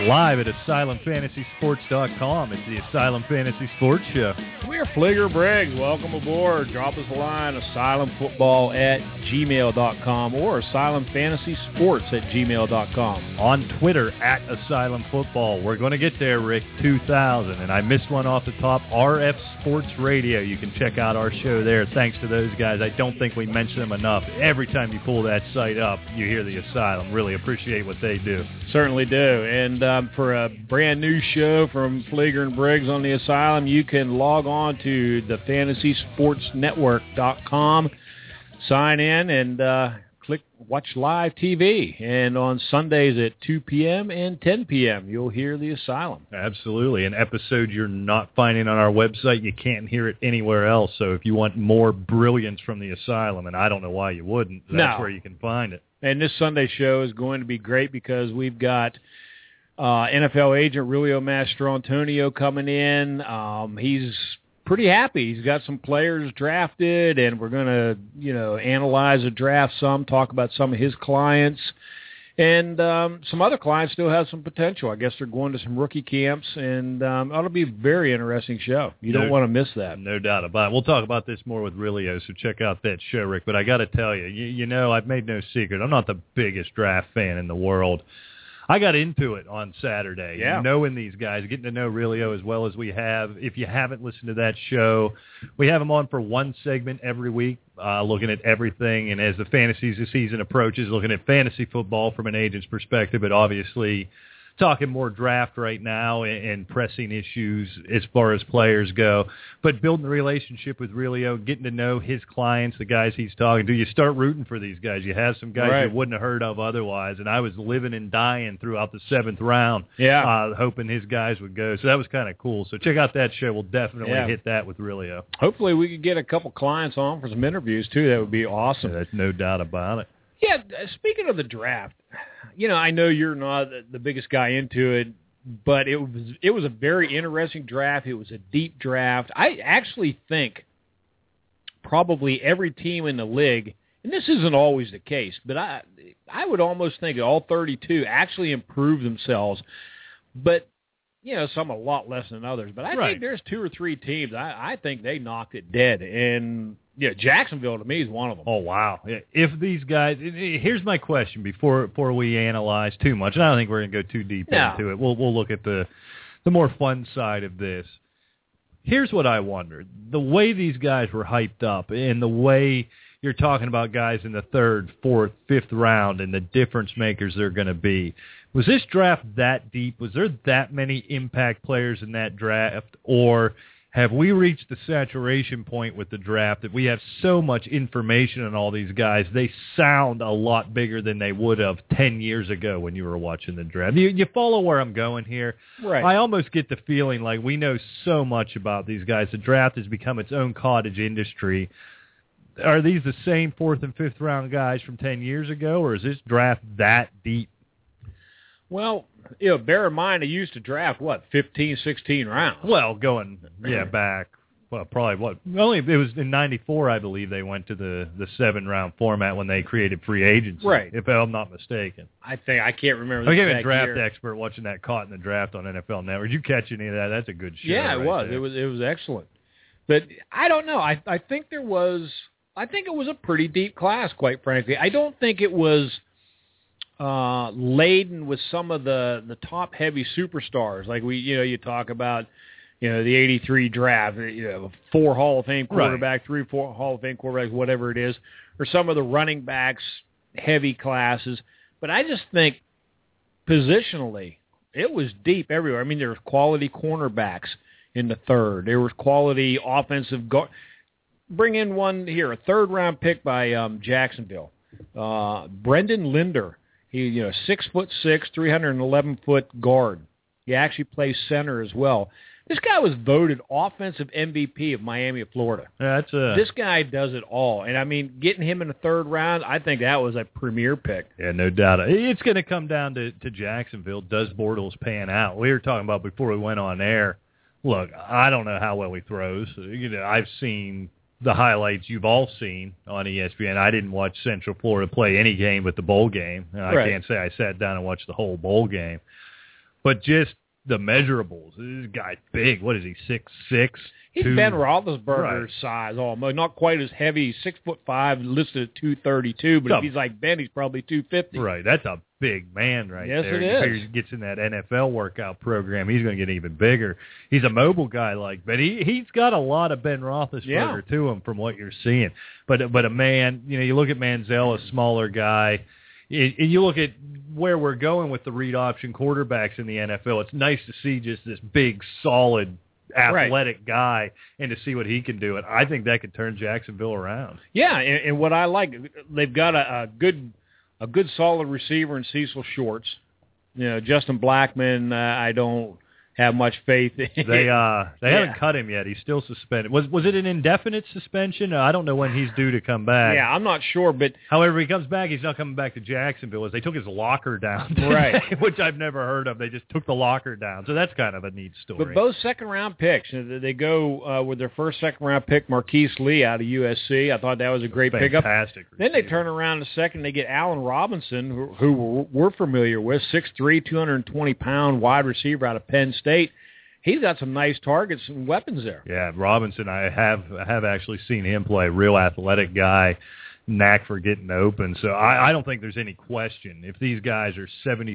live at AsylumFantasySports.com. It's the Asylum Fantasy Sports Show. We're Fleeger Briggs. Welcome aboard. Drop us a line, asylumfootball@gmail.com or asylumfantasysports@gmail.com. On Twitter, @AsylumFootball. We're going to get there, Rick, 2000. And I missed one off the top, RF Sports Radio. You can check out our show there. Thanks to those guys. I don't think we mention them enough. Every time you pull that site up, you hear the Asylum. Really appreciate what they do. Certainly do. And for a brand new show from Fleeger and Briggs on the Asylum, you can log on to the FantasySportsNetwork.com, sign in, and click Watch Live TV. And on Sundays at 2 p.m. and 10 p.m., you'll hear the Asylum. Absolutely. An episode you're not finding on our website, you can't hear it anywhere else. So if you want more brilliance from the Asylum, and I don't know why you wouldn't, that's where you can find it. And this Sunday show is going to be great because we've got NFL agent Rulio Mastrantonio coming in. He's pretty happy. He's got some players drafted, and we're going to, analyze the draft some, talk about some of his clients. And some other clients still have some potential. I guess they're going to some rookie camps, and it'll be a very interesting show. You don't want to miss that. No doubt about it. We'll talk about this more with Rulio, so check out that show, Rick. But I got to tell you, I've made no secret. I'm not the biggest draft fan in the world. I got into it on Saturday, knowing these guys, getting to know Rulio as well as we have. If you haven't listened to that show, we have him on for one segment every week, looking at everything. And as the fantasy season approaches, looking at fantasy football from an agent's perspective, but obviously talking more draft right now and pressing issues as far as players go. But building a relationship with Rulio, getting to know his clients, the guys he's talking to. You start rooting for these guys. You have some guys you wouldn't have heard of otherwise. And I was living and dying throughout the 7th round, hoping his guys would go. So that was kind of cool. So check out that show. We'll definitely hit that with Rulio. Hopefully we could get a couple clients on for some interviews, too. That would be awesome. There's no doubt about it. Yeah, speaking of the draft, I know you're not the biggest guy into it, but it was a very interesting draft. It was a deep draft. I actually think probably every team in the league, and this isn't always the case, but I would almost think all 32 actually improved themselves. But some a lot less than others. But I think there's 2 or 3 teams. I think they knocked it dead. And Jacksonville to me is one of them. Oh, wow. If these guys, here's my question before we analyze too much. And I don't think we're going to go too deep into it. We'll look at the more fun side of this. Here's what I wondered. The way these guys were hyped up and the way you're talking about guys in the 3rd, 4th, 5th round and the difference makers they're going to be. Was this draft that deep? Was there that many impact players in that draft? Or have we reached the saturation point with the draft that we have so much information on all these guys, they sound a lot bigger than they would have 10 years ago when you were watching the draft? You follow where I'm going here? Right. I almost get the feeling like we know so much about these guys. The draft has become its own cottage industry. Are these the same 4th and 5th round guys from 10 years ago, or is this draft that deep? Well, bear in mind, they used to draft, 15, 16 rounds? Well, going, back, probably only it was in 94, I believe, they went to the 7-round format when they created free agency. Right. If I'm not mistaken. I can't remember. I'm a draft expert watching that Caught in the Draft on NFL Network. Did you catch any of that? That's a good show. Yeah, it was. There. It was excellent. But I don't know. I think it was a pretty deep class, quite frankly. I don't think it was laden with some of the top heavy superstars like you talk about the 83 draft, 4 Hall of Fame quarterback, 3-4 Hall of Fame quarterbacks, whatever it is, or some of the running backs heavy classes. But I just think positionally it was deep everywhere. I mean, there was quality cornerbacks in the 3rd. There was quality offensive guard. Bring in one here, a 3rd-round pick by Jacksonville, Brendan Linder. He, 6'6", 311-foot guard. He actually plays center as well. This guy was voted offensive MVP of Miami of Florida. This guy does it all. And, I mean, getting him in the 3rd round, I think that was a premier pick. Yeah, no doubt. It's going to come down to Jacksonville. Does Bortles pan out? We were talking about before we went on air. Look, I don't know how well he throws. I've seen the highlights you've all seen on ESPN. I didn't watch Central Florida play any game but the bowl game. I can't say I sat down and watched the whole bowl game. but just the measurables. This guy's big. What is he, 6'6"? He's Ben Roethlisberger's size almost. Not quite as heavy. 6'5", listed at 232, but if he's like Ben, he's probably 250. Right. That's a big man right there. Yes, it is. He gets in that NFL workout program. He's going to get even bigger. He's a mobile guy but he's got a lot of Ben Roethlisberger to him from what you're seeing. But a man, you look at Manziel, a smaller guy. You look at where we're going with the read option quarterbacks in the NFL. It's nice to see just this big, solid, athletic guy and to see what he can do. And I think that could turn Jacksonville around. Yeah, and what I like, they've got a good solid receiver in Cecil Shorts. Justin Blackman, I don't have much faith in. They haven't cut him yet. He's still suspended. Was it an indefinite suspension? I don't know when he's due to come back. Yeah, I'm not sure, but however he comes back, he's not coming back to Jacksonville. As they took his locker down today, right? Which I've never heard of. They just took the locker down, so that's kind of a neat story. But both second-round picks. They go with their first second-round pick, Marquise Lee out of USC. I thought that was a great pickup. Fantastic. Then they turn around in a second. They get Allen Robinson, who we're familiar with, 6'3", 220-pound wide receiver out of Penn State. He's got some nice targets and weapons there. Yeah, Robinson, I have actually seen him play. Real athletic guy, knack for getting open. So I don't think there's any question. If these guys are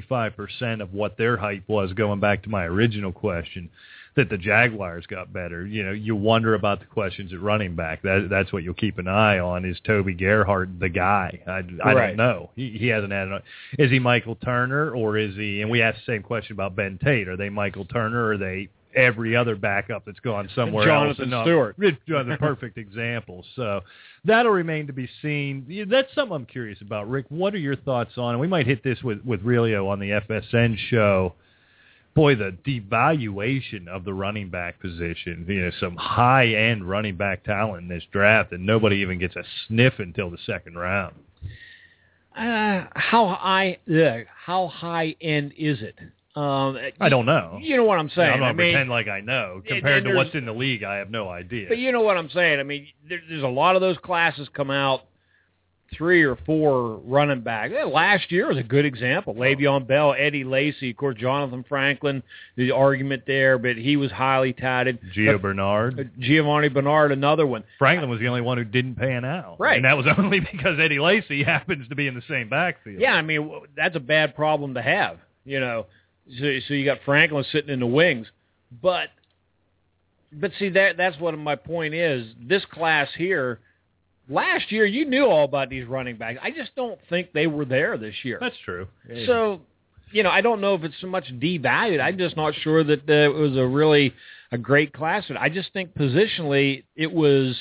75% of what their hype was, going back to my original question, that the Jaguars got better. You wonder about the questions at running back. That's what you'll keep an eye on. Is Toby Gerhart the guy? I don't know. He hasn't had is he Michael Turner or is he, and we asked the same question about Ben Tate, are they Michael Turner or are they every other backup that's gone somewhere else? Jonathan Stewart. The perfect example. So that'll remain to be seen. That's something I'm curious about. Rick, what are your thoughts on, and we might hit this with Relio on the FSN show, boy, the devaluation of the running back position. Some high-end running back talent in this draft, and nobody even gets a sniff until the second round. How high end is it? I don't know. You know what I'm saying. I'm not pretend like I know. Compared to what's in the league, I have no idea. But you know what I'm saying. I mean, there's a lot of those classes come out, 3 or 4 running backs. Last year was a good example. Le'Veon Bell, Eddie Lacy, of course, Jonathan Franklin, the argument there, but he was highly touted. Giovanni Bernard, another one. Franklin was the only one who didn't pan out. Right. And that was only because Eddie Lacy happens to be in the same backfield. Yeah, I mean, that's a bad problem to have, So you got Franklin sitting in the wings. But see, that's what my point is. This class here, last year, you knew all about these running backs. I just don't think they were there this year. That's true. So, I don't know if it's so much devalued. I'm just not sure that it was a great class. I just think positionally it was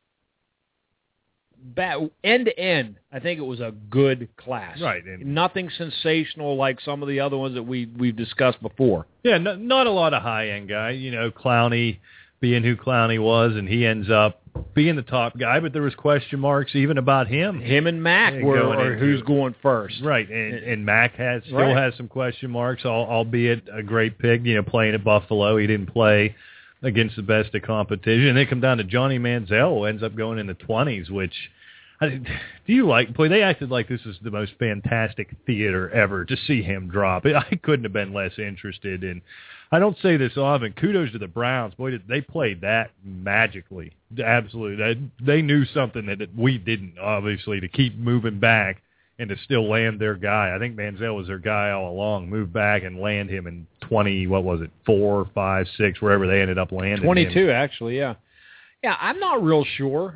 end to end. I think it was a good class. Right. Nothing sensational like some of the other ones that we've discussed before. Yeah, not a lot of high-end guy. Clowney being who Clowney was, and he ends up being the top guy, but there was question marks even about him. Him and Mack were who's going first. Right, and Mack has some question marks, albeit a great pick, playing at Buffalo. He didn't play against the best of competition. And they come down to Johnny Manziel, who ends up going in the 20s, which... do you like? Boy, they acted like this is the most fantastic theater ever to see him drop. I couldn't have been less interested. And I don't say this often. Kudos to the Browns. Boy, they played that magically. Absolutely. They knew something that we didn't, obviously, to keep moving back and to still land their guy. I think Manziel was their guy all along. Move back and land him in 4, 5, 6, wherever they ended up landing 22, him. Actually, yeah. Yeah, I'm not real sure.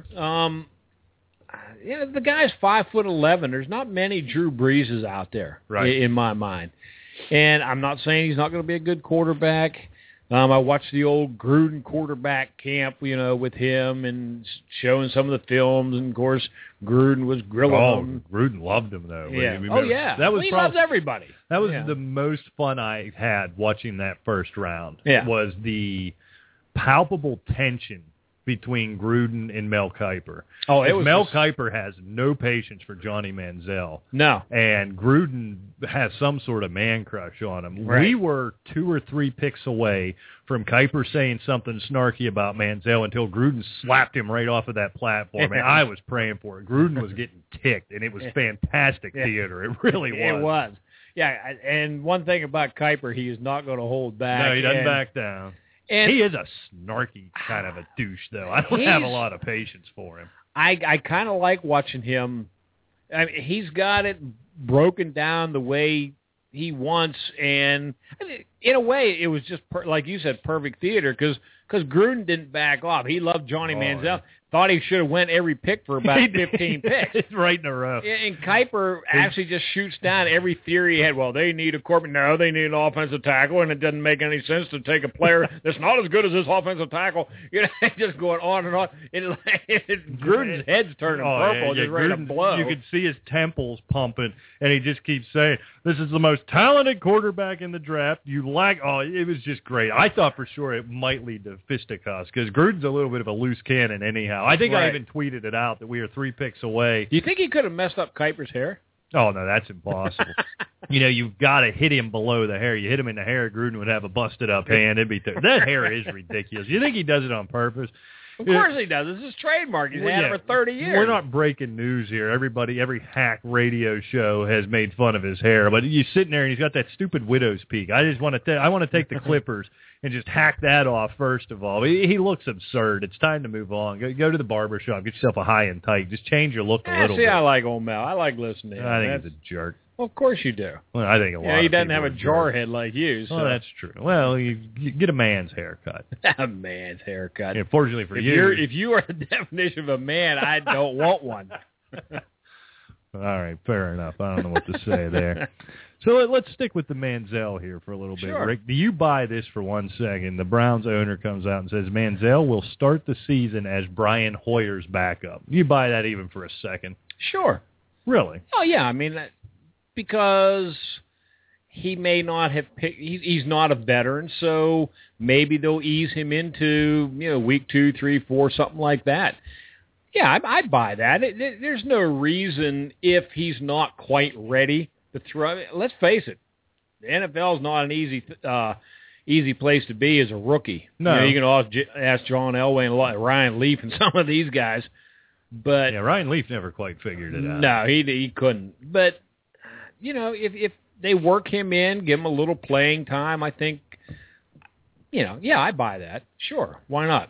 The guy's 5'11". There's not many Drew Breeses out there, in my mind. And I'm not saying he's not going to be a good quarterback. I watched the old Gruden quarterback camp, with him and showing some of the films. And, of course, Gruden was grilling him. Gruden loved him, though. Yeah. That was he loves everybody. That was the most fun I had watching that first round. Yeah. Was the palpable tension between Gruden and Mel Kiper. Mel Kiper has no patience for Johnny Manziel. No. And Gruden has some sort of man crush on him. Right. We were 2 or 3 picks away from Kiper saying something snarky about Manziel until Gruden slapped him right off of that platform. And I was praying for it. Gruden was getting ticked, and it was fantastic theater. It really was. It was. Yeah, and one thing about Kuiper, he is not going to hold back. No, he doesn't back down. And he is a snarky kind of a douche, though. I don't have a lot of patience for him. I kind of like watching him. I mean, he's got it broken down the way he wants, and in a way, it was just like you said, perfect theater because Gruden didn't back off. He loved Johnny Manziel. Yeah. Thought he should have went every pick for about 15 picks. Right in a row. And Kuiper actually just shoots down every theory he had. Well, they need a quarterback. No, they need an offensive tackle, and it doesn't make any sense to take a player that's not as good as this offensive tackle. You know, just going on and on. Gruden's head's turning purple, just ready to blow. You could see his temples pumping, and he just keeps saying, "This is the most talented quarterback in the draft. You lack." Oh, it was just great. I thought for sure it might lead to fisticuffs because Gruden's a little bit of a loose cannon anyhow. I think I even tweeted it out that we are 3 picks away. Do you think he could have messed up Kuiper's hair? Oh, no, that's impossible. You've got to hit him below the hair. You hit him in the hair, Gruden would have a busted-up hand. It'd be that hair is ridiculous. You think he does it on purpose? Of course he does. It's his trademark. He's had it for 30 years. We're not breaking news here. Every hack radio show has made fun of his hair. But you're sitting there, and he's got that stupid widow's peak. I just want to take the clippers and just hack that off first of all. He looks absurd. It's time to move on. Go to the barbershop. Get yourself a high and tight. Just change your look a little bit. I like old Mel. I like listening to him. I think he's a jerk. Well, of course you do. Well, I think a lot. He doesn't have a jarhead like you. So. Well, that's true. Well, you get a man's haircut. A man's haircut. Yeah, fortunately for you, if you are the definition of a man, I don't want one. All right, fair enough. I don't know what to say there. So let's stick with the Manziel here for a little bit, Rick. Do you buy this for 1 second? The Browns owner comes out and says Manziel will start the season as Brian Hoyer's backup. You buy that even for a second? Sure. Really? Oh, yeah. I mean, because he may not have picked, he's not a veteran, so maybe they'll ease him into, week 2, 3, 4, something like that. Yeah, I'd buy that. There's no reason if he's not quite ready to throw. Let's face it, the NFL is not an easy place to be as a rookie. No. You can ask John Elway and Ryan Leaf and some of these guys. But yeah, Ryan Leaf never quite figured it out. No, he couldn't. But, if they work him in, give him a little playing time, I think, I buy that. Sure, why not?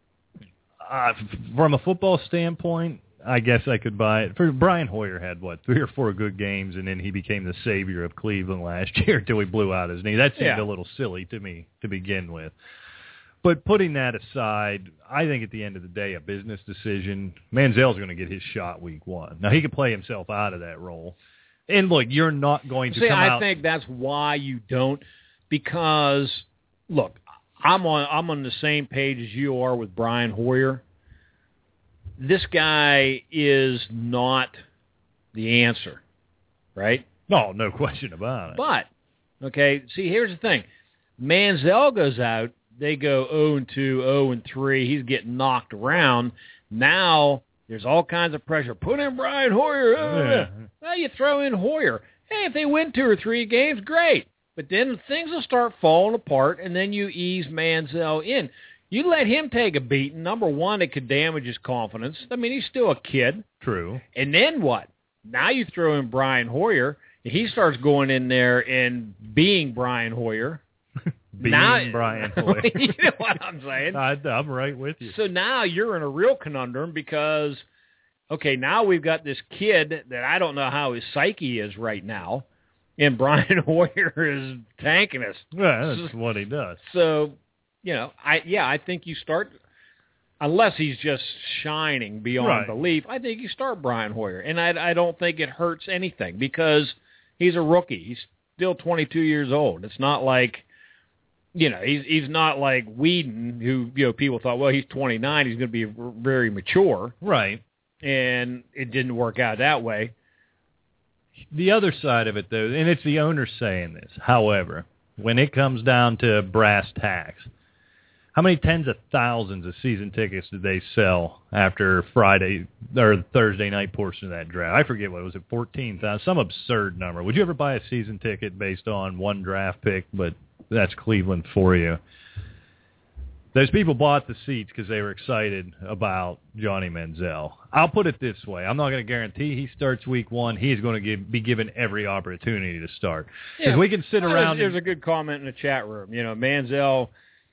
From a football standpoint, I guess I could buy it. Brian Hoyer had, 3 or 4 good games, and then he became the savior of Cleveland last year until he blew out his knee. That seemed a little silly to me to begin with. But putting that aside, I think at the end of the day, a business decision, Manziel's going to get his shot week 1. Now, he could play himself out of that role. And, look, you're not going to come out. I think that's why you don't, because, look, I'm on the same page as you are with Brian Hoyer. This guy is not the answer, right? No question about it. But, okay, see, here's the thing. Manziel goes out. They go 0-2, 0-3. He's getting knocked around. Now there's all kinds of pressure. Put in Brian Hoyer. Well, you throw in Hoyer. Hey, if they win 2 or 3 games, great. But then things will start falling apart, and then you ease Manziel in. You let him take a beating. Number one, it could damage his confidence. I mean, he's still a kid. True. And then what? Now you throw in Brian Hoyer, and he starts going in there and being Brian Hoyer. Brian Hoyer. You know what I'm saying? I'm right with you. So now you're in a real conundrum because, okay, now we've got this kid that I don't know how his psyche is right now, and Brian Hoyer is tanking us. Yeah, that's what he does. So, I think you start, unless he's just shining beyond belief, I think you start Brian Hoyer. And I don't think it hurts anything because he's a rookie. He's still 22 years old. It's not like, he's not like Whedon, who, people thought, well, he's 29, he's going to be very mature. Right. And it didn't work out that way. The other side of it, though, and it's the owner saying this, however, when it comes down to brass tacks, how many tens of thousands of season tickets did they sell after Friday or Thursday night portion of that draft? I forget what was it, 14,000, some absurd number. Would you ever buy a season ticket based on one draft pick? But that's Cleveland for you. Those people bought the seats because they were excited about Johnny Manziel. I'll put it this way. I'm not going to guarantee he starts week 1. He's going to be given every opportunity to start. Because we can sit around. There's a good comment in the chat room. Manziel,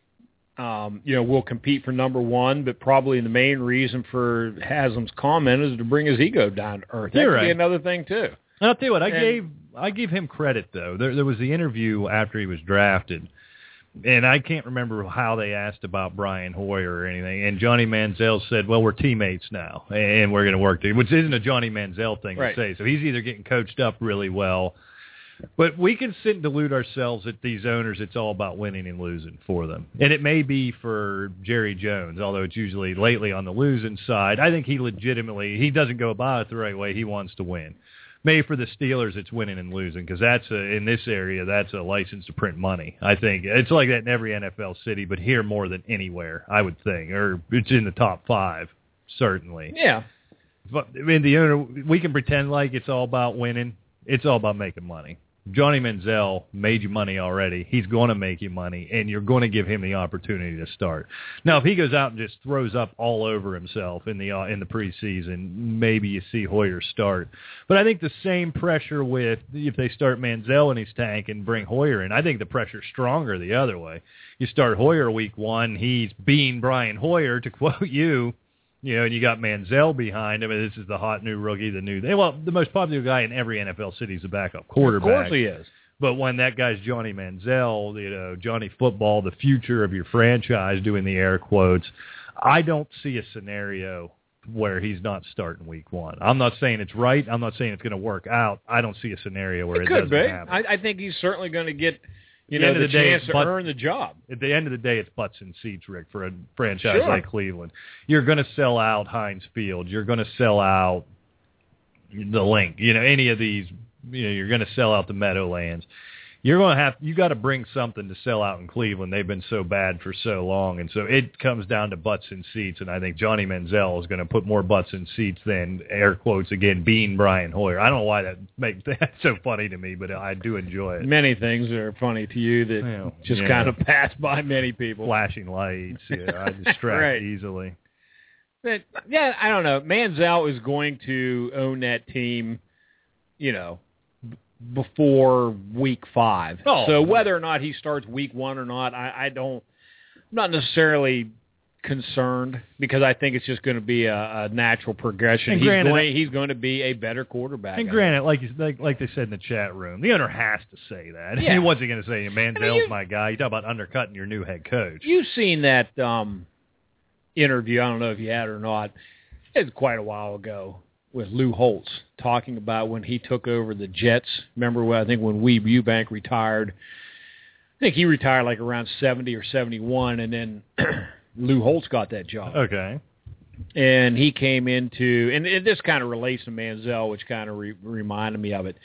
will compete for number 1, but probably the main reason for Haslam's comment is to bring his ego down to earth. That could be another thing, too. And I'll tell you what, I gave him credit, though. There was the interview after he was drafted. And I can't remember how they asked about Brian Hoyer or anything. And Johnny Manziel said, well, we're teammates now, and we're going to work together, which isn't a Johnny Manziel thing to say. So he's either getting coached up really well. But we can sit and delude ourselves that these owners, it's all about winning and losing for them. And it may be for Jerry Jones, although it's usually lately on the losing side. I think he doesn't go about it the right way. He wants to win. Maybe for the Steelers, it's winning and losing because in this area, that's a license to print money. I think it's like that in every NFL city, but here more than anywhere, I would think, or it's in the top 5, certainly. Yeah. But the owner, we can pretend like it's all about winning. It's all about making money. Johnny Manziel made you money already. He's going to make you money, and you're going to give him the opportunity to start. Now, if he goes out and just throws up all over himself in the preseason, maybe you see Hoyer start. But I think the same pressure with if they start Manziel in his tank and bring Hoyer in, I think the pressure's stronger the other way. You start Hoyer week 1, he's being Brian Hoyer, to quote you. And you got Manziel behind him, and this is the hot new rookie, the most popular guy in every NFL city is a backup quarterback. Of course he is. But when that guy's Johnny Manziel, Johnny Football, the future of your franchise, doing the air quotes, I don't see a scenario where he's not starting week 1. I'm not saying it's right. I'm not saying it's going to work out. I don't see a scenario where it doesn't happen. I think he's certainly going to get the chance to earn the job. At the end of the day, it's butts and seats, Rick, for a franchise like Cleveland. You're going to sell out Heinz Field. You're going to sell out the Link. Any of these, you're going to sell out the Meadowlands. You got to bring something to sell out in Cleveland. They've been so bad for so long, and so it comes down to butts and seats. And I think Johnny Manziel is going to put more butts and seats than, air quotes again, being Brian Hoyer. I don't know why that makes that so funny to me, but I do enjoy it. Many things are funny to you that just kind of pass by many people. Flashing lights, I distract easily. But I don't know. Manziel is going to own that team, before week 5. So whether or not he starts week 1 or not, I'm not necessarily concerned because I think it's just going to be a natural progression. He's going to be a better quarterback. And granted, like they said in the chat room, the owner has to say that. Yeah. He wasn't going to say, Manziel's my guy. You talk about undercutting your new head coach. You've seen that interview, I don't know if you had or not. It's quite a while ago, with Lou Holtz talking about when he took over the Jets. Remember I think when Weeb Eubank retired? I think he retired like around 70 or 71, and then Lou Holtz got that job. Okay. And he came into, and this kind of relates to Manziel, which kind of reminded me of it.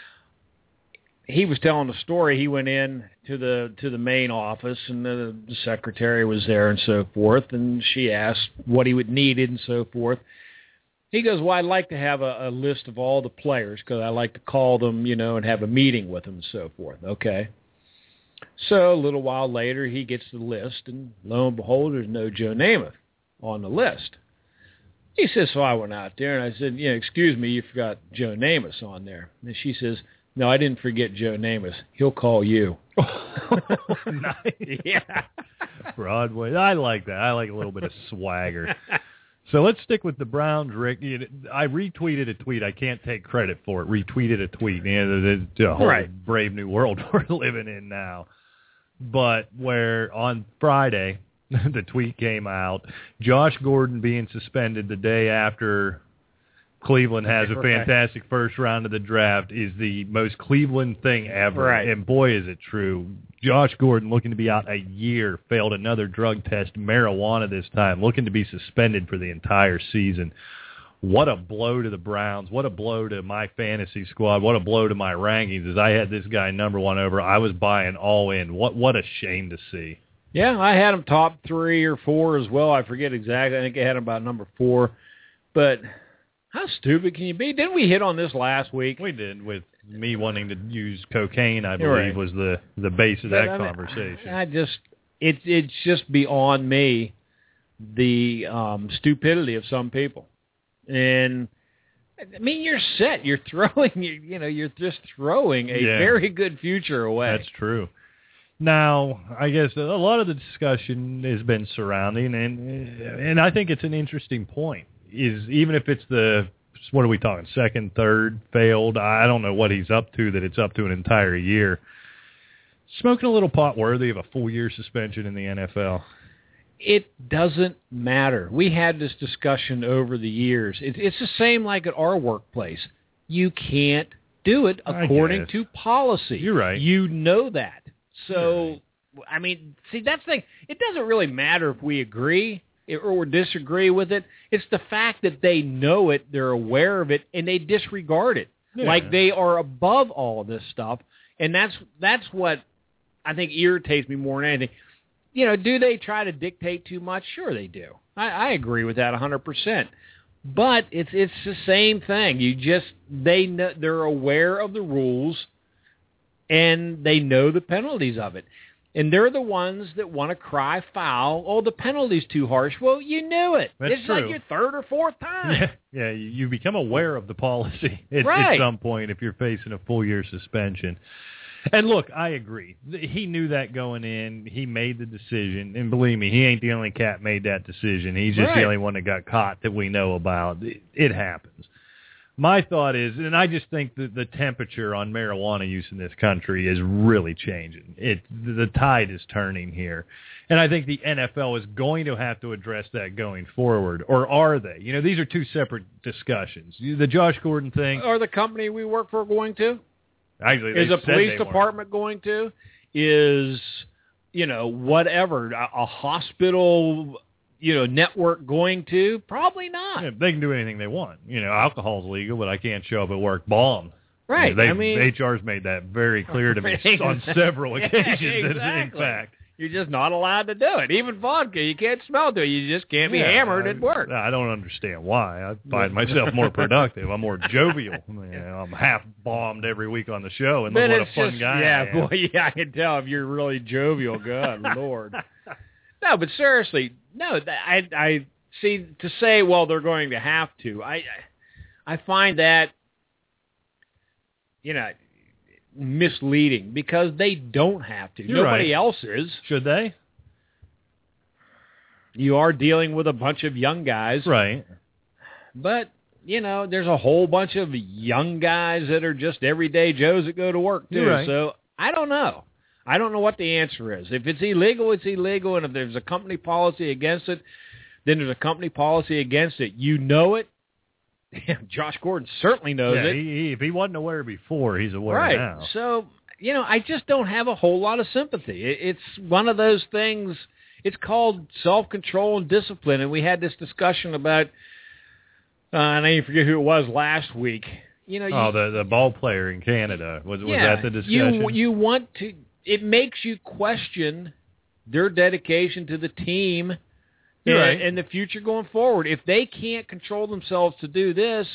He was telling the story. He went in to the main office, and the secretary was there and so forth, and she asked what he would need and so forth. He goes, well, I'd like to have a list of all the players because I like to call them, and have a meeting with them and so forth. Okay. So a little while later, he gets the list, and lo and behold, there's no Joe Namath on the list. He says, so I went out there, and I said, excuse me, you forgot Joe Namath on there. And she says, no, I didn't forget Joe Namath. He'll call you. Nice. Yeah. Broadway. I like that. I like a little bit of swagger. So let's stick with the Browns, Rick. I retweeted a tweet. I can't take credit for it. Retweeted a tweet. The whole brave new world we're living in now. But where on Friday, the tweet came out, Josh Gordon being suspended the day after Cleveland has a fantastic first round of the draft is the most Cleveland thing ever. Right. And boy, is it true. Josh Gordon, looking to be out a year, failed another drug test, marijuana this time, looking to be suspended for the entire season. What a blow to the Browns. What a blow to my fantasy squad. What a blow to my rankings. As I had this guy number 1 over, I was buying all in. What a shame to see. Yeah, I had him top 3 or 4 as well. I forget exactly. I think I had him about number 4. But how stupid can you be? Didn't we hit on this last week? We did, with me wanting to use cocaine, I believe, was the base of that conversation. it's just beyond me the stupidity of some people. And I mean, you're set. You're throwing. You're just throwing a very good future away. That's true. Now, I guess a lot of the discussion has been surrounding, and I think it's an interesting point. Is even if it's what are we talking, second, third, failed? I don't know what he's up to, that it's up to an entire year. Smoking a little pot worthy of a full-year suspension in the NFL? It doesn't matter. We had this discussion over the years. It's the same like at our workplace. You can't do it according to policy. You're right. You know that. So, I mean, see, that's the thing. It doesn't really matter if we agree or disagree with it. It's the fact that they know it, they're aware of it, and they disregard it. Yeah. Like they are above all of this stuff. And that's what I think irritates me more than anything. Do they try to dictate too much? Sure they do. I agree with that 100%. But it's the same thing. They know, they're aware of the rules, and they know the penalties of it. And they're the ones that want to cry foul. Oh, the penalty's too harsh. Well, you knew it. That's it's true. Like your third or fourth time. Yeah, you become aware of the policy at some point if you're facing a full-year suspension. And look, I agree. He knew that going in. He made the decision. And believe me, he ain't the only cat made that decision. He's just the only one that got caught that we know about. It happens. My thought is, and I just think that the temperature on marijuana use in this country is really changing. The tide is turning here. And I think the NFL is going to have to address that going forward. Or are they? These are two separate discussions. The Josh Gordon thing. Are the company we work for going to? Actually, is a police department going to? Is, whatever, a hospital, network going to? Probably not. Yeah, they can do anything they want. Alcohol's legal, but I can't show up at work bombed. Right. HR's made that very clear to me on several occasions, in fact. You're just not allowed to do it. Even vodka, you can't smell to it. You just can't be hammered at work. I don't understand why. I find myself more productive. I'm more jovial. I'm half bombed every week on the show, and look what a fun guy I am. Boy, I can tell if you're really jovial. Good Lord. No, but seriously, no. I see. To say, well, they're going to have to. I find that, misleading because they don't have to. Nobody else is. Should they? You are dealing with a bunch of young guys. Right. But, there's a whole bunch of young guys that are just everyday Joes that go to work, too. Right. So, I don't know. I don't know what the answer is. If it's illegal, it's illegal. And if there's a company policy against it, then there's a company policy against it. You know it. Josh Gordon certainly knows it. If he wasn't aware before, he's aware now. Right. So, I just don't have a whole lot of sympathy. It's one of those things. It's called self-control and discipline. And we had this discussion about, and I even forget who it was last week. The ball player in Canada. Was that the discussion? You want to, it makes you question their dedication to the team. And the future going forward. If they can't control themselves to do this,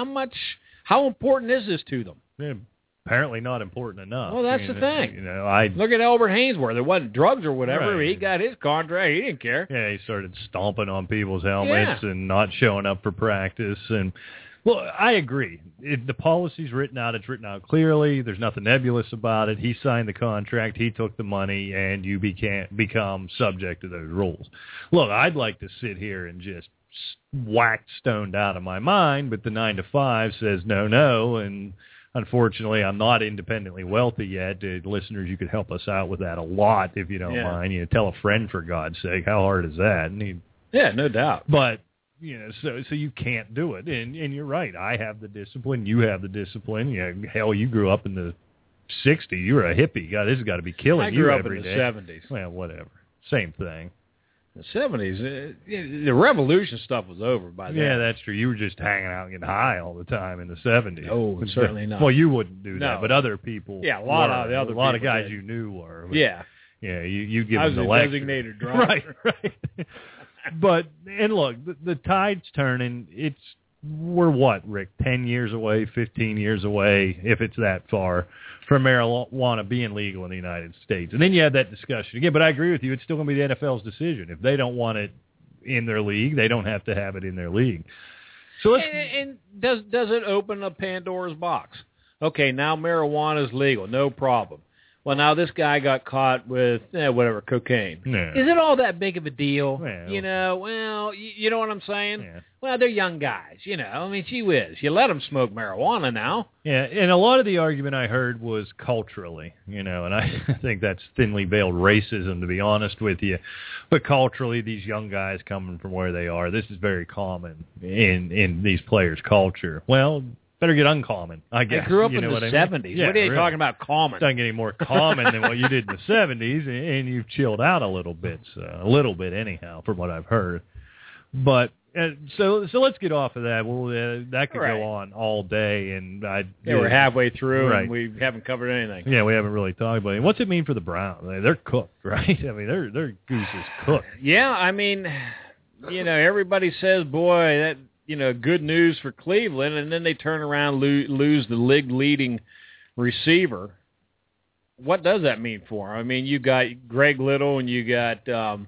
how important is this to them? Yeah, apparently not important enough. Well, that's the thing. I look at Albert Hainsworth. It wasn't drugs or whatever. Right. He got his contract. He didn't care. Yeah, he started stomping on people's helmets and not showing up for practice. And well, I agree. If the policy's written out, it's written out clearly. There's nothing nebulous about it. He signed the contract. He took the money, and you become subject to those rules. Look, I'd like to sit here and just whack stoned out of my mind, but the 9 to 5 says no, and unfortunately, I'm not independently wealthy yet. Listeners, you could help us out with that a lot if you don't mind. Tell a friend, for God's sake. How hard is that? Yeah, no doubt. But so you can't do it. And you're right. I have the discipline. You have the discipline. Hell, you grew up in the 60s. You were a hippie. God, this has got to be killing you every day. I grew up in the 70s. Well, whatever. Same thing. The 70s, the revolution stuff was over by then. Yeah, that's true. You were just hanging out and getting high all the time in the 70s. Oh, certainly not. Well, you wouldn't do that, but other people. Yeah, a lot of guys you knew were. But, yeah. Yeah, you give them the lecture. I was a designated driver. Right. But, and look, the tide's turning. we're what, Rick, 10 years away, 15 years away, if it's that far, from marijuana being legal in the United States. And then you have that discussion again. But I agree with you. It's still going to be the NFL's decision. If they don't want it in their league, they don't have to have it in their league. So and does it open a Pandora's box? Okay, now marijuana is legal, no problem. Well, now this guy got caught with whatever, cocaine. Yeah. Is it all that big of a deal? Well, you know what I'm saying? Yeah. Well, they're young guys, I mean, gee whiz. You let them smoke marijuana now. Yeah, and a lot of the argument I heard was culturally, and I think that's thinly veiled racism, to be honest with you. But culturally, these young guys coming from where they are, this is very common in these players' culture. Well, better get uncommon, I guess. I grew up in the what 70s. Yeah, what are you really talking about common? It doesn't get any more common than what you did in the 70s, and you've chilled out a little bit anyhow, from what I've heard. But so let's get off of that. Well, that could go on all day, and we're halfway through, right. And we haven't covered anything. Yeah, we haven't really talked about it. What's it mean for the Browns? They're cooked, right? I mean, their goose is cooked. Yeah, I mean, everybody says, boy, that. Good news for Cleveland, and then they turn around lose the league-leading receiver. What does that mean for them? I mean, you got Greg Little, and you got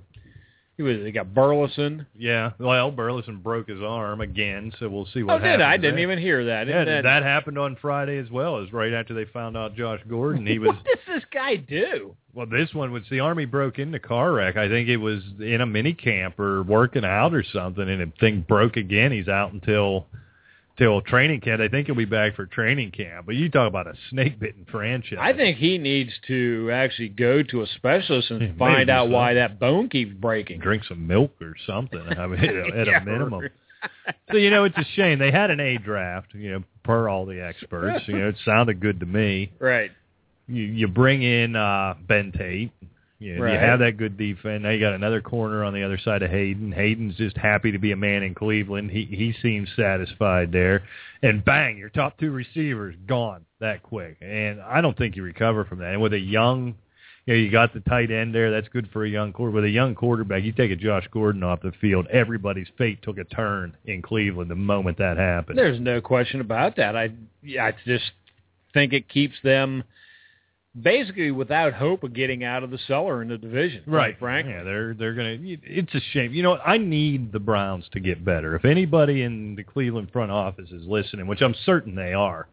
they got Burleson. Yeah, well, Burleson broke his arm again, so we'll see what happens. Oh, did I? I didn't even hear that. Yeah, that happened on Friday as well. It was right after they found out Josh Gordon. What does this guy do? Well, this one was the Army broke into car wreck. I think it was in a mini camp or working out or something, and the thing broke again. He's out until training camp. I think he'll be back for training camp. But you talk about a snake-bitten franchise. I think he needs to actually go to a specialist and find out why that bone keeps breaking. Drink some milk or something. I mean, at a minimum. So, it's a shame. They had an A draft, per all the experts. It sounded good to me. Right. You bring in Ben Tate. You have that good defense. Now you got another corner on the other side of Hayden. Hayden's just happy to be a man in Cleveland. He seems satisfied there. And bang, your top two receivers gone that quick. And I don't think you recover from that. And with a young, you got the tight end there. That's good for a young quarterback. With a young quarterback, you take a Josh Gordon off the field, everybody's fate took a turn in Cleveland the moment that happened. There's no question about that. I just think it keeps them basically without hope of getting out of the cellar in the division. Right, Frank. Yeah, they're going to. It's a shame. I need the Browns to get better. If anybody in the Cleveland front office is listening, which I'm certain they are,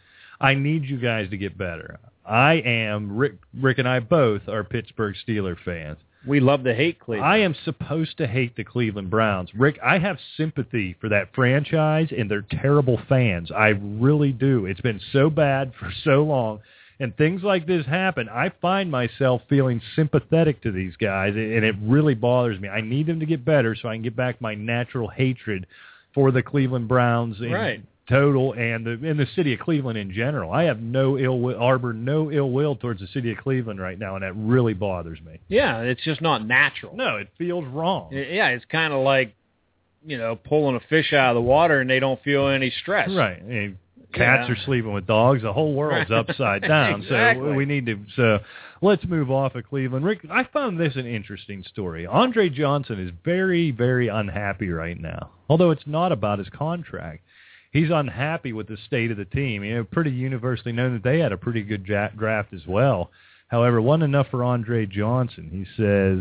I need you guys to get better. I am. Rick and I both are Pittsburgh Steelers fans. We love to hate Cleveland. I am supposed to hate the Cleveland Browns. Rick, I have sympathy for that franchise and their terrible fans. I really do. It's been so bad for so long. And things like this happen, I find myself feeling sympathetic to these guys, and it really bothers me. I need them to get better so I can get back my natural hatred for the Cleveland Browns in total and the city of Cleveland in general. I have no ill will towards the city of Cleveland right now, and that really bothers me. Yeah, it's just not natural. No, it feels wrong. Yeah, it's kind of like, pulling a fish out of the water and they don't feel any stress. Right. Cats are sleeping with dogs. The whole world's upside down. Exactly. So we need to. So let's move off of Cleveland. Rick, I found this an interesting story. Andre Johnson is very, very unhappy right now. Although it's not about his contract, he's unhappy with the state of the team. Pretty universally known that they had a pretty good draft as well. However, wasn't enough for Andre Johnson. He says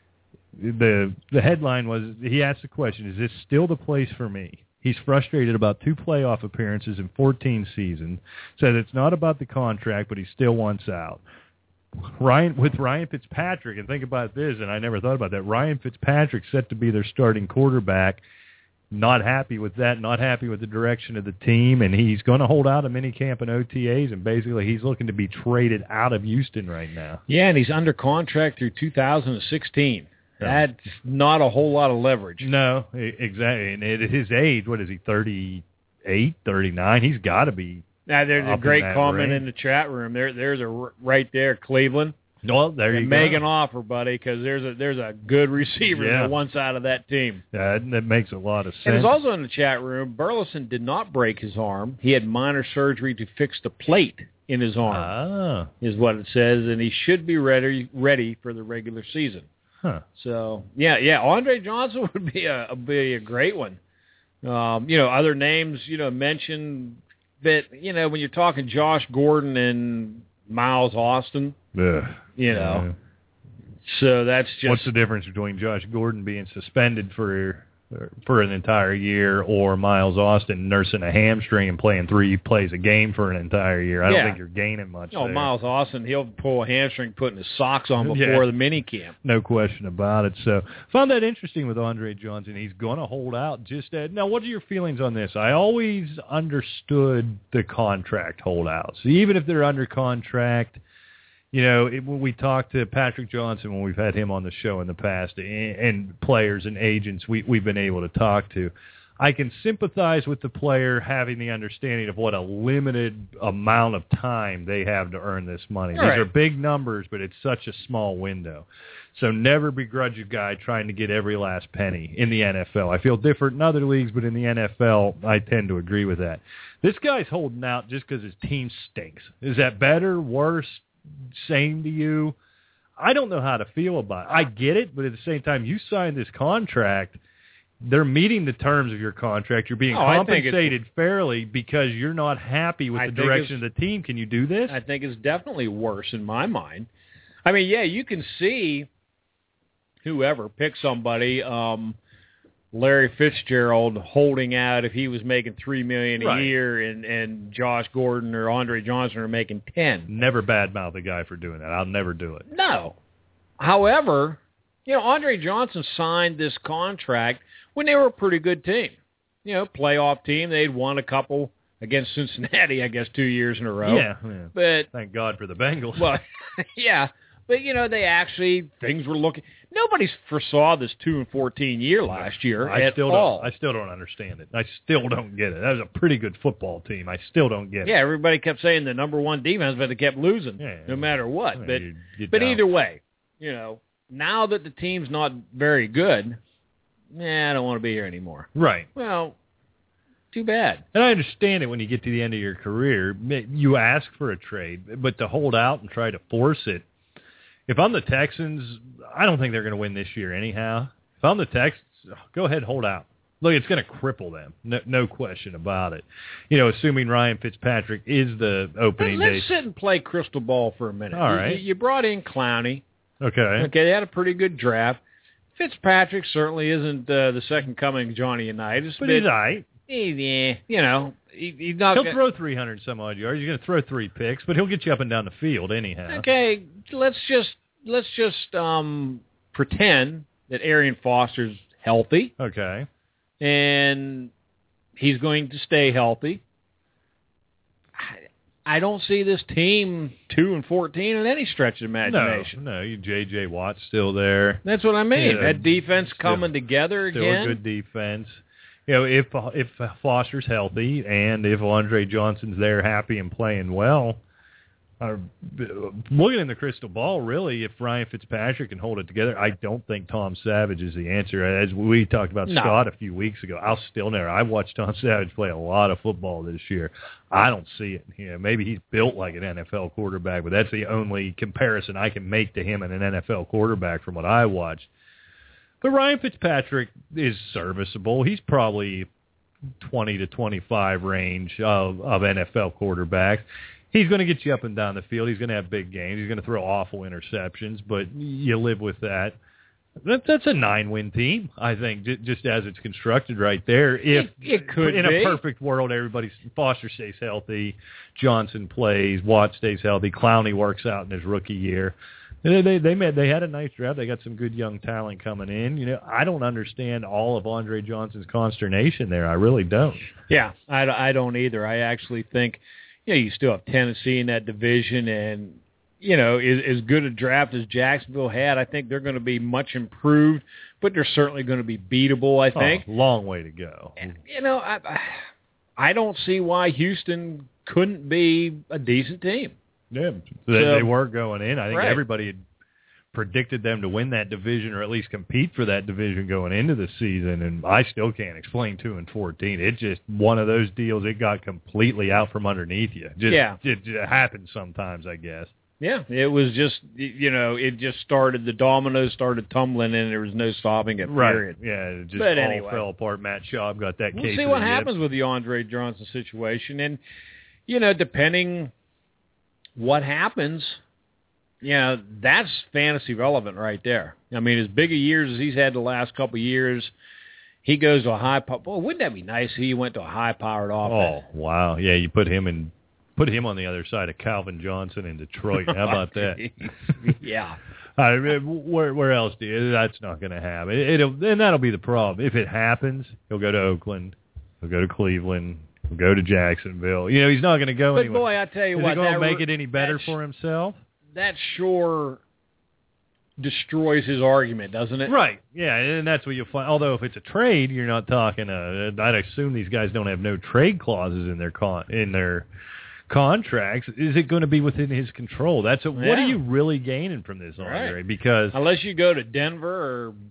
the headline was, he asked the question, "Is this still the place for me?" He's frustrated about 2 playoff appearances in 14 seasons. Said it's not about the contract, but he still wants out. Ryan Fitzpatrick, and think about this, and I never thought about that. Ryan Fitzpatrick set to be their starting quarterback. Not happy with that, not happy with the direction of the team, and he's going to hold out a minicamp and OTAs, and basically he's looking to be traded out of Houston right now. Yeah, and he's under contract through 2016. That's not a whole lot of leverage. No, exactly. And at his age, what is he, 38, 39? He's got to be. Now, there's a great comment in the chat room. There's a right there, Cleveland. Well, there you go. Make an offer, buddy, because there's a good receiver on one side of that team. That makes a lot of sense. And it's also in the chat room, Burleson did not break his arm. He had minor surgery to fix the plate in his arm, is what it says, and he should be ready for the regular season. Huh. So, yeah, Andre Johnson would be a great one. Other names, mentioned that, when you're talking Josh Gordon and Miles Austin, so that's just... What's the difference between Josh Gordon being suspended for an entire year or Miles Austin nursing a hamstring and playing 3 plays a game for an entire year? I don't think you're gaining much there. Miles Austin, he'll pull a hamstring putting his socks on before the mini camp. No question about it. So found that interesting with Andre Johnson. He's going to hold out. Now, what are your feelings on this? I always understood the contract holdouts. Even if they're under contract, when we talk to Patrick Johnson, when we've had him on the show in the past, and players and agents we've been able to talk to, I can sympathize with the player having the understanding of what a limited amount of time they have to earn this money. Right. These are big numbers, but it's such a small window. So never begrudge a guy trying to get every last penny in the NFL. I feel different in other leagues, but in the NFL, I tend to agree with that. This guy's holding out just because his team stinks. Is that better, worse, same to you? I don't know how to feel about it. I get it, but at the same time, you signed this contract. They're meeting the terms of your contract. You're being compensated fairly because you're not happy with the direction of the team. Can you do this? I think it's definitely worse in my mind. I mean, you can see whoever pick somebody, Larry Fitzgerald holding out if he was making $3 million a year, and Josh Gordon or Andre Johnson are making $10. Never badmouth a guy for doing that. I'll never do it. No. However, Andre Johnson signed this contract when they were a pretty good team. Playoff team. They'd won a couple against Cincinnati, I guess, 2 years in a row. Yeah. But thank God for the Bengals. Well, yeah. But, they actually, things were looking... Nobody foresaw this 2-14 year last year at all. I still don't understand it. I still don't get it. That was a pretty good football team. I still don't get it. Yeah, everybody kept saying the number one defense, but they kept losing no matter what. But either way, now that the team's not very good, I don't want to be here anymore. Right. Well, too bad. And I understand it when you get to the end of your career. You ask for a trade, but to hold out and try to force it, if I'm the Texans, I don't think they're going to win this year anyhow. If I'm the Texans, go ahead and hold out. Look, it's going to cripple them. No question about it. Assuming Ryan Fitzpatrick is the opening day. Let's sit and play crystal ball for a minute. All right. You brought in Clowney. Okay, they had a pretty good draft. Fitzpatrick certainly isn't the second coming of Johnny Unitas. But he's all right. He's not. He'll throw 300 some odd yards. He's going to throw 3 picks, but he'll get you up and down the field anyhow. Okay, let's just pretend that Arian Foster's healthy. Okay, and he's going to stay healthy. I don't see this team 2-14 in any stretch of imagination. No, J.J. Watt's still there. That's what I mean. That defense coming together again. Still a good defense. If Foster's healthy and if Andre Johnson's there happy and playing well, looking in the crystal ball, really, if Ryan Fitzpatrick can hold it together, I don't think Tom Savage is the answer. As we talked about Scott a few weeks ago, I watched Tom Savage play a lot of football this year. I don't see it. Maybe he's built like an NFL quarterback, but that's the only comparison I can make to him and an NFL quarterback from what I watched. But Ryan Fitzpatrick is serviceable. He's probably 20 to 25 range of NFL quarterbacks. He's going to get you up and down the field. He's going to have big games. He's going to throw awful interceptions, but you live with that. That's a 9-win team, I think, just as it's constructed right there. If it could in be. A perfect world, Foster stays healthy, Johnson plays, Watt stays healthy, Clowney works out in his rookie year. They had a nice draft. They got some good young talent coming in. I don't understand all of Andre Johnson's consternation there. I really don't. Yeah, I don't either. I actually think, you still have Tennessee in that division, and as good a draft as Jacksonville had, I think they're going to be much improved, but they're certainly going to be beatable, I think. Long way to go. And, I don't see why Houston couldn't be a decent team. Yeah, they were going in. I think everybody had predicted them to win that division or at least compete for that division going into the season, and I still can't explain 2-14. It's just one of those deals. It got completely out from underneath you. It happens sometimes, I guess. Yeah, it was just, it just started, the dominoes started tumbling and there was no stopping it, period. Right, yeah, it just all fell apart. Matt Schaub got that case. We'll see what happens with the Andre Johnson situation. And, depending what happens, that's fantasy relevant right there. I mean, as big a years as he's had the last couple of years, he goes to a high power. Boy, wouldn't that be nice if he went to a high-powered offense? Oh, wow. Yeah, you put him on the other side of Calvin Johnson in Detroit. How about that? Yeah. Where else do you? That's not going to happen. And that'll be the problem. If it happens, he'll go to Oakland. He'll go to Cleveland. He'll go to Jacksonville. He's not going to go anywhere. But, boy, I tell you what. Is he going to make it any better for himself? That sure destroys his argument, doesn't it? Right. Yeah, and that's what you'll find. Although if it's a trade, you're not talking. I'd assume these guys don't have no trade clauses in their contracts. Is it going to be within his control? What are you really gaining from this, Andre? Right. Because unless you go to Denver or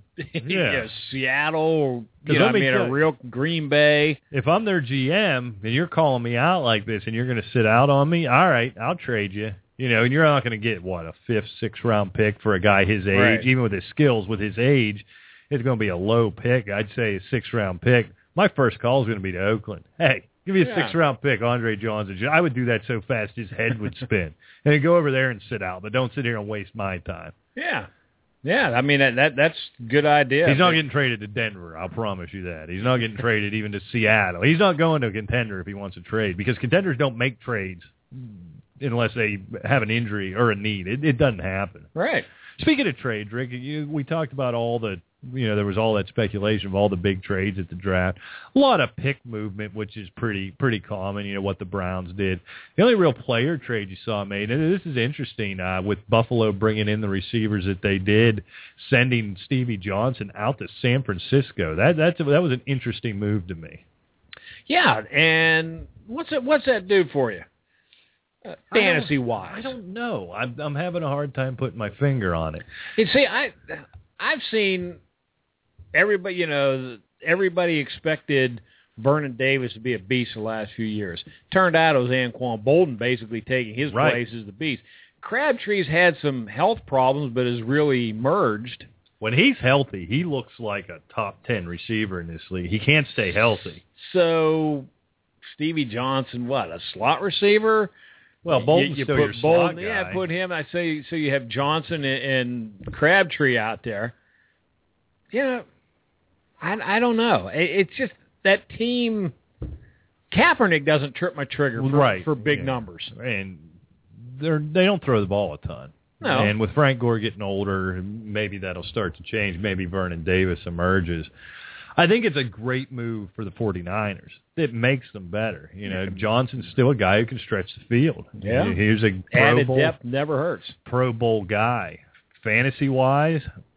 Seattle, or a real Green Bay. If I'm their GM and you're calling me out like this and you're going to sit out on me, all right, I'll trade you. And you're not going to get, a 5th, 6th round pick for a guy his age, right. Even with his skills, with his age, it's going to be a low pick. I'd say a 6th round pick. My first call is going to be to Oakland. Hey, give me a 6th round pick, Andre Johnson. I would do that so fast his head would spin. And go over there and sit out, but don't sit here and waste my time. Yeah. Yeah, I mean, that's a good idea. He's not getting traded to Denver, I'll promise you that. He's not getting traded even to Seattle. He's not going to a contender if he wants to trade, because contenders don't make trades unless they have an injury or a need. It doesn't happen. Right. Speaking of trades, Rick, we talked about all the, there was all that speculation of all the big trades at the draft. A lot of pick movement, which is pretty common, what the Browns did. The only real player trade you saw made, and this is interesting, with Buffalo bringing in the receivers that they did, sending Stevie Johnson out to San Francisco. That was an interesting move to me. Yeah, and what's that do for you? Fantasy-wise, I don't know. I'm having a hard time putting my finger on it. You see, I've seen everybody. Everybody expected Vernon Davis to be a beast the last few years. Turned out it was Anquan Bolden basically taking his place as the beast. Crabtree's had some health problems, but has really emerged. When he's healthy, he looks like a top 10 receiver in this league. He can't stay healthy. So, Stevie Johnson, a slot receiver? Well, Bolton's still your slot guy. Yeah, put him. I say so. You have Johnson and Crabtree out there. I don't know. It's just that team. Kaepernick doesn't trip my trigger for big numbers, and they don't throw the ball a ton. No. And with Frank Gore getting older, maybe that'll start to change. Maybe Vernon Davis emerges. I think it's a great move for the 49ers. It makes them better. Johnson's still a guy who can stretch the field. Yeah. He's a Pro Bowl. Depth never hurts. Pro Bowl guy. Fantasy-wise,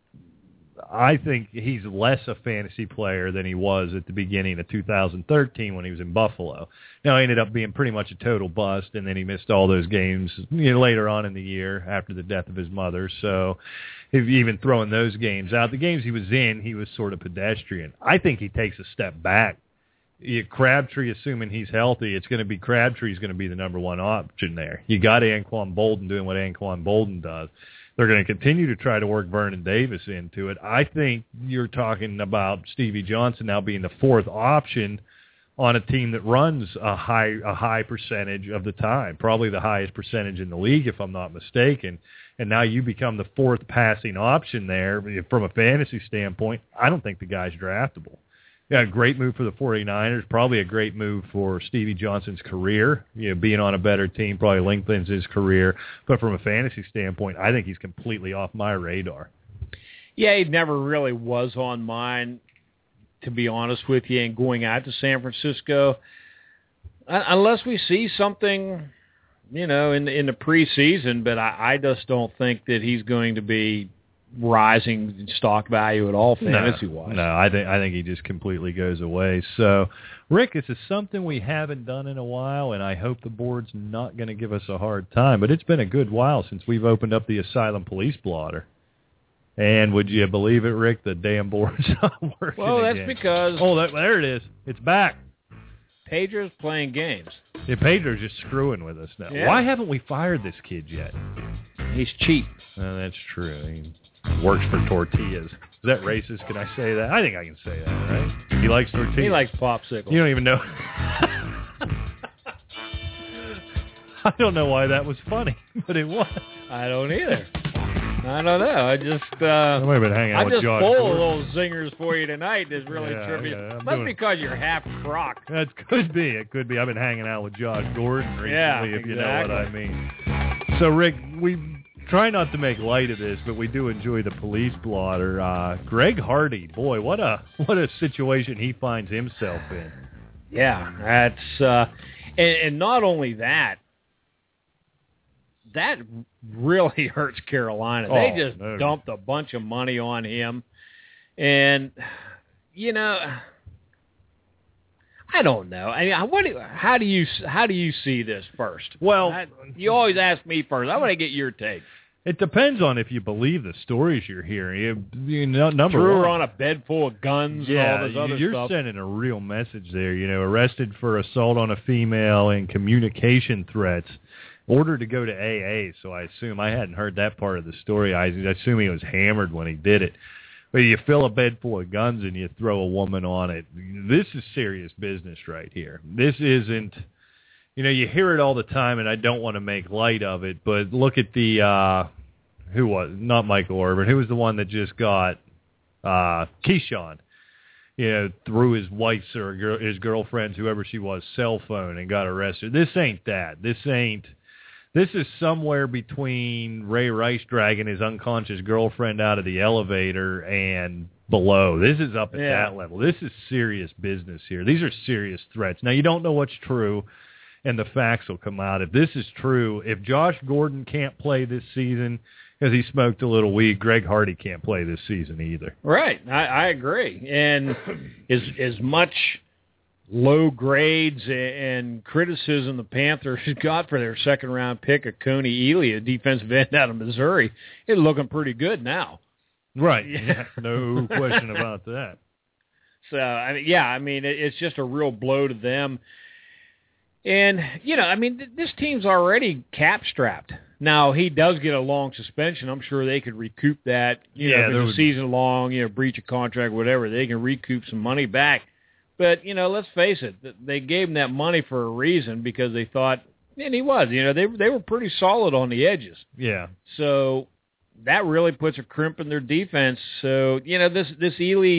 I think he's less a fantasy player than he was at the beginning of 2013 when he was in Buffalo. Now, he ended up being pretty much a total bust, and then he missed all those games later on in the year after the death of his mother. So if even throwing those games out, the games he was in, he was sort of pedestrian. I think he takes a step back. Crabtree, assuming he's healthy, it's going to be Crabtree's going to be the number one option there. You got Anquan Bolden doing what Anquan Bolden does. They're going to continue to try to work Vernon Davis into it. I think you're talking about Stevie Johnson now being the 4th option on a team that runs a high percentage of the time, probably the highest percentage in the league, if I'm not mistaken. And now you become the 4th passing option there. From a fantasy standpoint, I don't think the guy's draftable. Yeah, a great move for the 49ers, probably a great move for Stevie Johnson's career. Being on a better team probably lengthens his career. But from a fantasy standpoint, I think he's completely off my radar. Yeah, he never really was on mine, to be honest with you, and going out to San Francisco. Unless we see something, in the preseason, but I just don't think that he's going to be rising in stock value at all fantasy-wise. No, I think he just completely goes away. So, Rick, this is something we haven't done in a while, and I hope the board's not going to give us a hard time. But it's been a good while since we've opened up the Asylum Police blotter. And would you believe it, Rick, the damn board's not working Well, that's again. because... Oh, there it is. It's back. Pedro's playing games. Yeah, Pedro's just screwing with us now. Yeah. Why haven't we fired this kid yet? He's cheap. That's true. He works for tortillas. Is that racist? Can I say that? I think I can say that, right? He likes tortillas. He likes popsicles. You don't even know. I don't know why that was funny, but it was. I don't either. I don't know. I just I've been hanging out I'm with just Josh full Gordon. of those zingers for you tonight. That's really trivial. Yeah, Must be because you're half crock. That could be. It could be. I've been hanging out with Josh Gordon recently, if you know what I mean. So, Rick, we try not to make light of this, but we do enjoy the police blotter. Greg Hardy, boy, what a situation he finds himself in. Yeah, that's and not only that. That really hurts Carolina. They just dumped a bunch of money on him, and I don't know. I mean, how do you see this first? Well, you always ask me first. I want to get your take. It depends on if you believe the stories you're hearing. Number Threw one, her on a bed full of guns and all this other you're stuff. You're sending a real message there. Arrested for assault on a female and communication threats. Ordered to go to AA, so I assume I hadn't heard that part of the story. I assume he was hammered when he did it. But you fill a bed full of guns and you throw a woman on it. This is serious business right here. This isn't, you hear it all the time, and I don't want to make light of it, but look at the, who was, not Michael Irvin, who was the one that just got Keyshawn, through his wife's or his girlfriend's, whoever she was, cell phone and got arrested. This ain't that. This is somewhere between Ray Rice dragging his unconscious girlfriend out of the elevator and below. This is up at that level. This is serious business here. These are serious threats. Now, you don't know what's true, and the facts will come out. If this is true, if Josh Gordon can't play this season because he smoked a little weed, Greg Hardy can't play this season either. Right. I agree. And as much low grades and criticism the Panthers got for their second-round pick of Coney Ely, a defensive end out of Missouri, it's looking pretty good now. Right. Yeah, no question about that. So, it's just a real blow to them. And, this team's already cap-strapped. Now, he does get a long suspension. I'm sure they could recoup that. If it's a season long, breach of contract, whatever, they can recoup some money back. But, let's face it, they gave him that money for a reason because they thought, and he was, they were pretty solid on the edges. Yeah. So that really puts a crimp in their defense. So, this Ely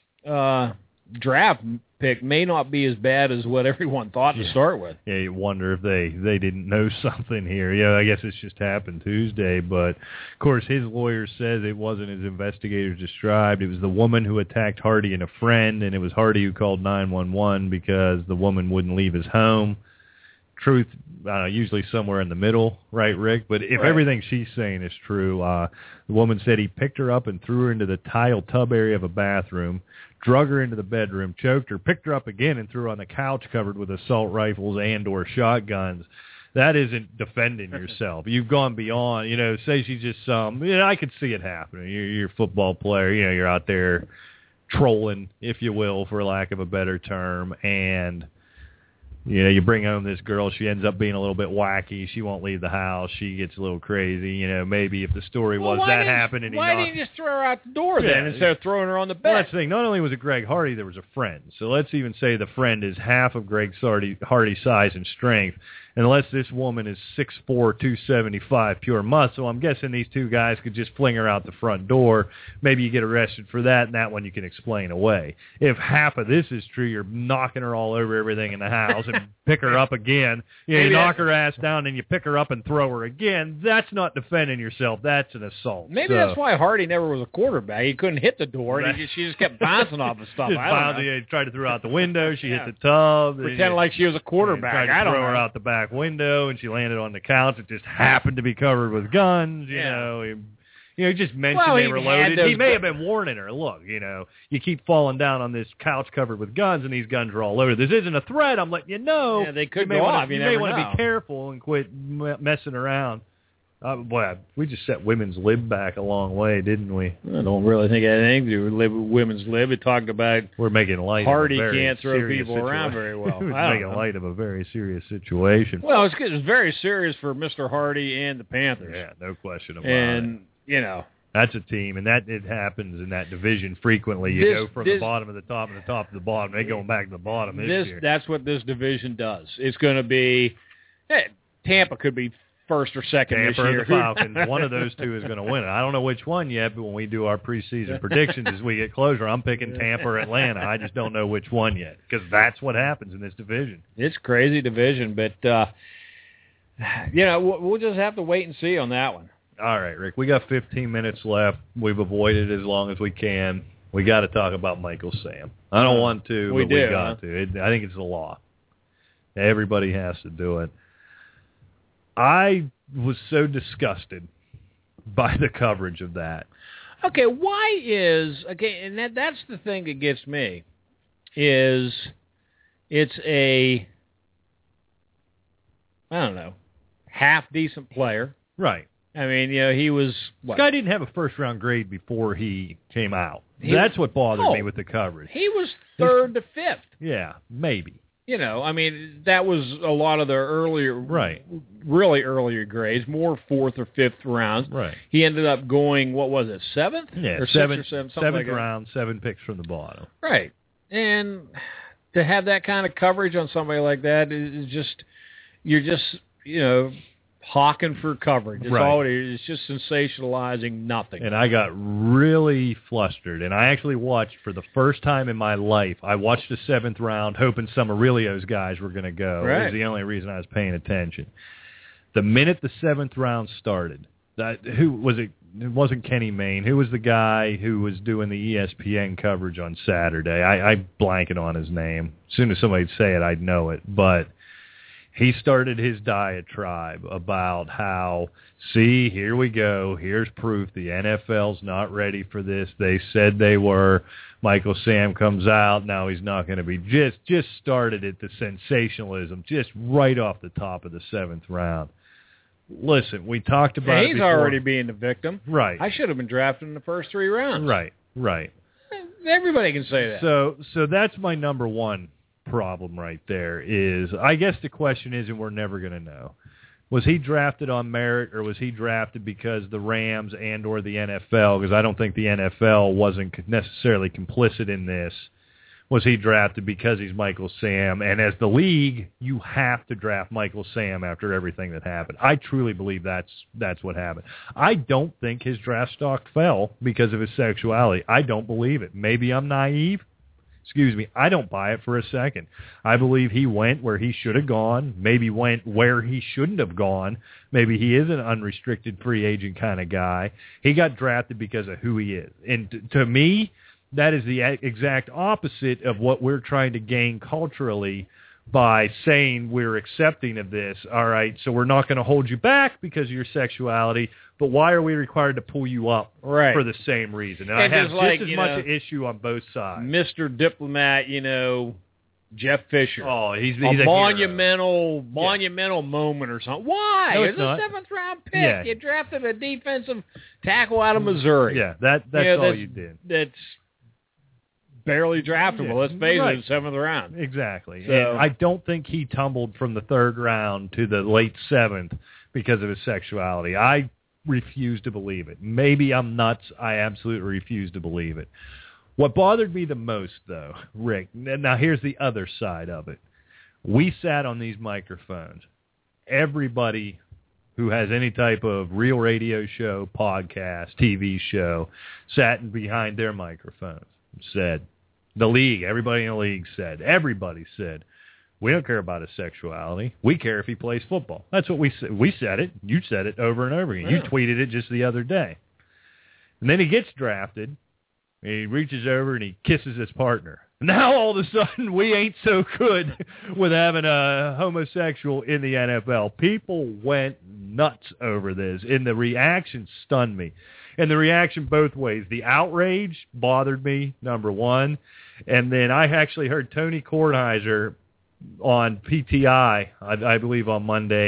draft pick may not be as bad as what everyone thought to start with. Yeah, you wonder if they didn't know something here. Yeah, I guess it's just happened Tuesday. But, of course, his lawyer says it wasn't as investigators described. It was the woman who attacked Hardy and a friend, and it was Hardy who called 911 because the woman wouldn't leave his home. Truth, usually somewhere in the middle, right, Rick? But if everything she's saying is true, the woman said he picked her up and threw her into the tile tub area of a bathroom, drug her into the bedroom, choked her, picked her up again, and threw her on the couch covered with assault rifles and or shotguns. That isn't defending yourself. You've gone beyond, say she's just I could see it happening. You're a football player, you're out there trolling, if you will, for lack of a better term, and you bring home this girl, she ends up being a little bit wacky. She won't leave the house. She gets a little crazy. Maybe if the story was that happened. And why didn't you just throw her out the door then instead of throwing her on the bed? Well, that's the thing. Not only was it Greg Hardy, there was a friend. So let's even say the friend is half of Greg Hardy's size and strength. Unless this woman is 6'4", 275, pure muscle, I'm guessing these two guys could just fling her out the front door. Maybe you get arrested for that, and that one you can explain away. If half of this is true, you're knocking her all over everything in the house and pick her up again. You knock her ass down and you pick her up and throw her again. That's not defending yourself. That's an assault. Maybe that's why Hardy never was a quarterback. He couldn't hit the door, and she just kept bouncing off of stuff. He tried to throw out the window. She hit the tub. Pretend like she was a quarterback. Tried to throw her out the back window, and she landed on the couch. It just happened to be covered with guns. He just mentioned they were loaded. He may have been warning her. Look, you keep falling down on this couch covered with guns, and these guns are all loaded. This isn't a threat. I'm letting you know. Yeah, they could go off. You may want to be careful and quit messing around. Boy, we just set women's lib back a long way, didn't we? I don't really think it had anything to do with women's lib. It talked about we're making light. Hardy can't throw people around very well. We're making light of a very serious situation. Well, it's very serious for Mr. Hardy and the Panthers. Yeah, no question about it. And that's a team, and that it happens in that division frequently. You go from the bottom of the top and the top of the bottom. They're going back to the bottom this year. That's what this division does. It's going to be Tampa could be first or second Tampa this year. Or the Falcons. One of those two is going to win it. I don't know which one yet, but when we do our preseason predictions as we get closer, I'm picking Tampa or Atlanta. I just don't know which one yet because that's what happens in this division. It's a crazy division, but we'll just have to wait and see on that one. All right, Rick, we got 15 minutes left. We've avoided it as long as we can. We got to talk about Michael Sam. I don't want to, but we got to. I think it's a law. Everybody has to do it. I was so disgusted by the coverage of that. Okay, and that's the thing that gets me, is it's a, I don't know, half-decent player. Right. I mean, he was, what? This guy didn't have a first-round grade before he came out. That's what bothered me with the coverage. He was third to fifth. Yeah, maybe. I mean, that was a lot of the earlier, really earlier grades, more fourth or fifth rounds. Right. He ended up going, what was it, seventh? Yeah, or seventh like round, 7 picks from the bottom. Right. And to have that kind of coverage on somebody like that is just, you're just, hawking for coverage. It's all it is. It's just sensationalizing nothing. And I got really flustered. And I actually watched, for the first time in my life, I watched the 7th round hoping some Aurelio's guys were going to go. Right. It was the only reason I was paying attention. The minute the 7th round started, who was it? It wasn't Kenny Mayne. Who was the guy who was doing the ESPN coverage on Saturday? I blanking on his name. As soon as somebody'd say it, I'd know it. But he started his diatribe about how, see, here we go. Here's proof. The NFL's not ready for this. They said they were. Michael Sam comes out. Now he's not going to be. Just started at the sensationalism, just right off the top of the 7th round. Listen, we talked about it before. He's already being the victim. Right. I should have been drafted in the first 3 rounds. Right. Everybody can say that. So that's my number one problem right there is, I guess the question is, and we're never going to know, was he drafted on merit or was he drafted because the Rams and or the NFL, because I don't think the NFL wasn't necessarily complicit in this, was he drafted because he's Michael Sam? And as the league, you have to draft Michael Sam after everything that happened. I truly believe that's what happened. I don't think his draft stock fell because of his sexuality. I don't believe it. Maybe I'm naive. I don't buy it for a second. I believe he went where he should have gone, maybe went where he shouldn't have gone. Maybe he is an unrestricted free agent kind of guy. He got drafted because of who he is. And to me, that is the exact opposite of what we're trying to gain culturally by saying we're accepting of this. All right, so we're not going to hold you back because of your sexuality, but why are we required to pull you up for the same reason? And I have just as much an issue on both sides. Mr. Diplomat, Jeff Fisher. Oh, he's a monumental moment or something. Why? No, it's a 7th round pick. Yeah. You drafted a defensive tackle out of Missouri. Yeah, that's all you did. That's barely draftable. Let's face it, 7th round. Exactly. So, and I don't think he tumbled from the 3rd round to the late 7th because of his sexuality. I refuse to believe it. Maybe I'm nuts. I absolutely refuse to believe it. What bothered me the most, though, Rick, now here's the other side of it. We sat on these microphones. Everybody who has any type of real radio show, podcast, TV show, sat behind their microphones and said, the league, everybody in the league said, everybody said, we don't care about his sexuality. We care if he plays football. That's what we said. We said it. You said it over and over again. Yeah. You tweeted it just the other day. And then he gets drafted, and he reaches over and he kisses his partner. Now all of a sudden we ain't so good with having a homosexual in the NFL. People went nuts over this, and the reaction stunned me. And the reaction both ways. The outrage bothered me, number one. And then I actually heard Tony Kornheiser on PTI, I believe on Monday,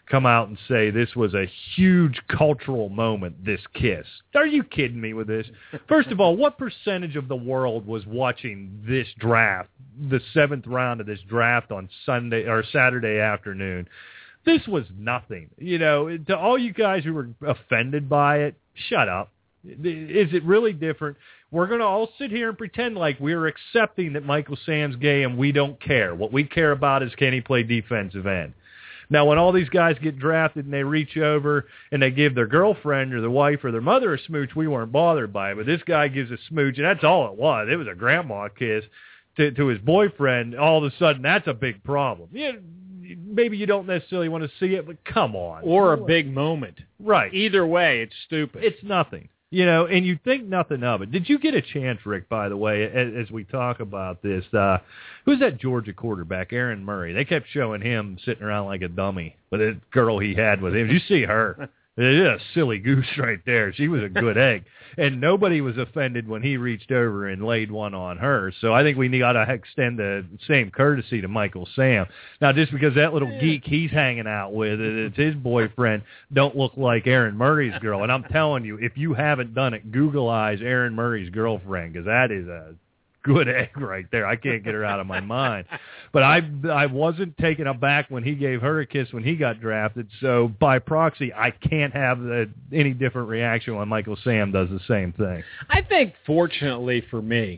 come out and say this was a huge cultural moment, this kiss. Are you kidding me with this? First of all, what percentage of the world was watching this draft, the 7th round of this draft on Sunday or Saturday afternoon? This was nothing. To all you guys who were offended by it, shut up. Is it really different? We're going to all sit here and pretend like we're accepting that Michael Sam's gay and we don't care. What we care about is can he play defensive end. Now, when all these guys get drafted and they reach over and they give their girlfriend or their wife or their mother a smooch, we weren't bothered by it. But this guy gives a smooch, and that's all it was. It was a grandma kiss to his boyfriend. All of a sudden, that's a big problem. Maybe you don't necessarily want to see it, but come on. Or a big moment. Right. Either way, it's stupid. It's nothing. And you think nothing of it. Did you get a chance, Rick, by the way, as we talk about this? Who's that Georgia quarterback, Aaron Murray? They kept showing him sitting around like a dummy with a girl he had with him. Did you see her? It is a silly goose right there. She was a good egg. And nobody was offended when he reached over and laid one on her. So I think we got to extend the same courtesy to Michael Sam. Now, just because that little geek he's hanging out with, it's his boyfriend, don't look like Aaron Murray's girl. And I'm telling you, if you haven't done it, Google-ize Aaron Murray's girlfriend, because that is a good egg right there. I can't get her out of my mind. But I wasn't taken aback when he gave her a kiss when he got drafted. So by proxy, I can't have any different reaction when Michael Sam does the same thing. I think, fortunately for me,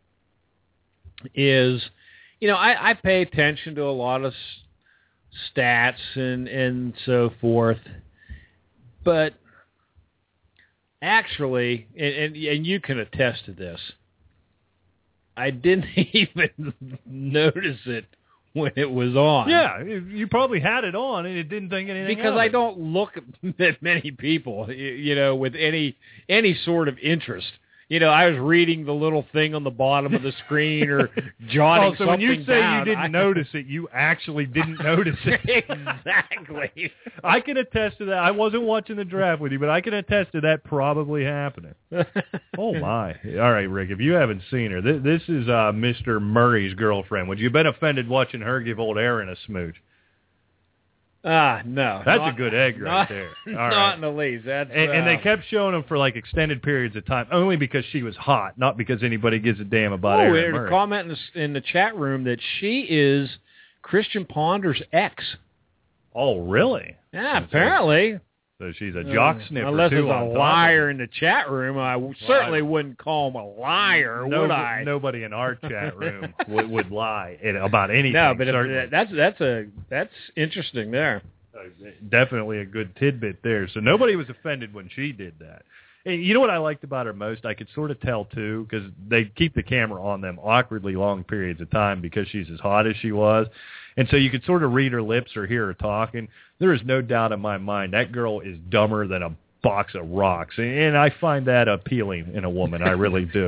is, I pay attention to a lot of stats and so forth. But actually, and you can attest to this, I didn't even notice it when it was on. Yeah, you probably had it on and it didn't think anything because I don't look at many people, with any sort of interest. I was reading the little thing on the bottom of the screen or jotting something down. So when you say you didn't notice it, you actually didn't notice it. Exactly. I can attest to that. I wasn't watching the draft with you, but I can attest to that probably happening. Oh, my. All right, Rick, if you haven't seen her, this is Mr. Murray's girlfriend. Would you have been offended watching her give old Aaron a smooch? No. That's a good egg right there. All not right. in the least. And they kept showing them for like extended periods of time, only because she was hot, not because anybody gives a damn about Aaron Murray. A comment in the chat room that she is Christian Ponder's ex. Oh, really? Yeah, apparently. So she's a jock sniffer, unless too. Unless there's a liar in the chat room. I certainly wouldn't call him a liar, would I? Nobody in our chat room would lie about anything. No, but that's interesting there. Definitely a good tidbit there. So nobody was offended when she did that. And you know what I liked about her most? I could sort of tell, too, because they keep the camera on them awkwardly long periods of time because she's as hot as she was. And so you could sort of read her lips or hear her talking. There is no doubt in my mind that girl is dumber than a box of rocks. And I find that appealing in a woman. I really do.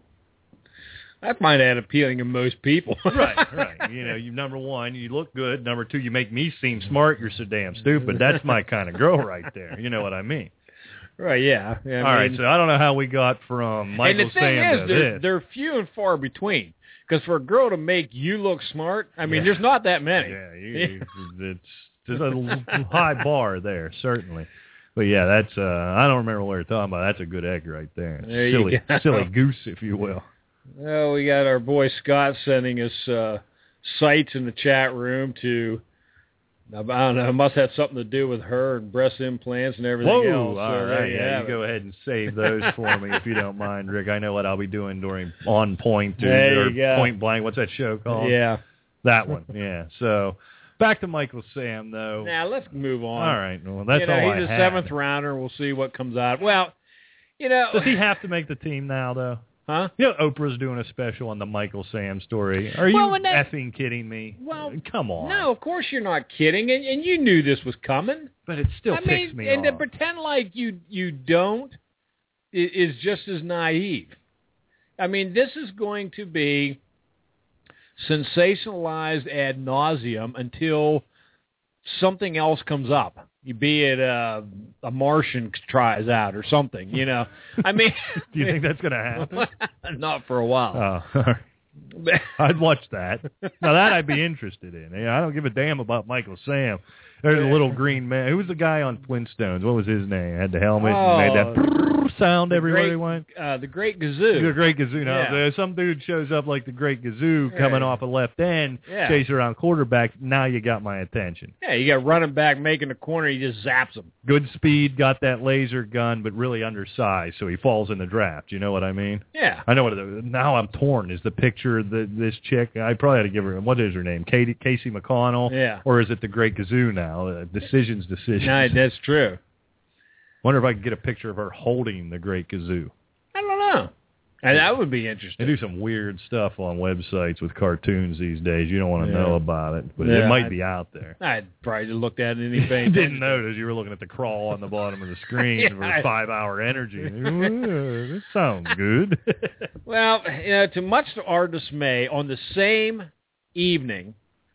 I find that appealing in most people. Right. You number one, you look good. Number two, you make me seem smart. You're so damn stupid. That's my kind of girl right there. You know what I mean? Right, yeah. All right, so I don't know how we got from Michael Sam to this. And the thing is, they're few and far between. Because for a girl to make you look smart, there's not that many. Yeah, there's a high bar there, certainly. But yeah, that's I don't remember what we were talking about. That's a good egg right there. Silly goose, if you will. Well, we got our boy Scott sending us sites in the chat room to, I don't know, it must have something to do with her and breast implants and everything else. All right. Yeah, you go ahead and save those for me if you don't mind, Rick. I know what I'll be doing during On Point or Point Blank. What's that show called? Yeah. That one, yeah. So back to Michael Sam, though. Now, let's move on. All right. Well, that's all I have. He's a seventh rounder. We'll see what comes out. Well, does he have to make the team now, though? Huh? Oprah's doing a special on the Michael Sam story. Are you effing kidding me? Well, come on. No, of course you're not kidding, and you knew this was coming. But it still ticks me off. And to pretend like you don't is just as naive. This is going to be sensationalized ad nauseum until something else comes up. Be it a Martian tries out or something, Do you think that's going to happen? Not for a while. Oh, I'd watch that. Now, that I'd be interested in. I don't give a damn about Michael Sam. There's a little green man. Who was the guy on Flintstones? What was his name? Had the helmet and made that sound everywhere he went. The Great Gazoo. The Great Gazoo. Now, some dude shows up like the Great Gazoo coming off a left end, chase around quarterback. Now you got my attention. Yeah, you got running back making a corner. He just zaps him. Good speed, got that laser gun, but really undersized, so he falls in the draft. You know what I mean? Yeah. I know what it is. Now I'm torn. Is the picture of this chick? I probably ought to give her, what is her name? Casey McConnell? Yeah. Or is it the Great Gazoo now? Decisions. No, that's true. Wonder if I could get a picture of her holding the Great Gazoo. I don't know. And that would be interesting. They do some weird stuff on websites with cartoons these days. You don't want to know about it, but it might be out there. I'd probably looked at it anything. Didn't notice you were looking at the crawl on the bottom of the screen for 5-hour energy. This sounds good. Well, to much to our dismay, on the same evening,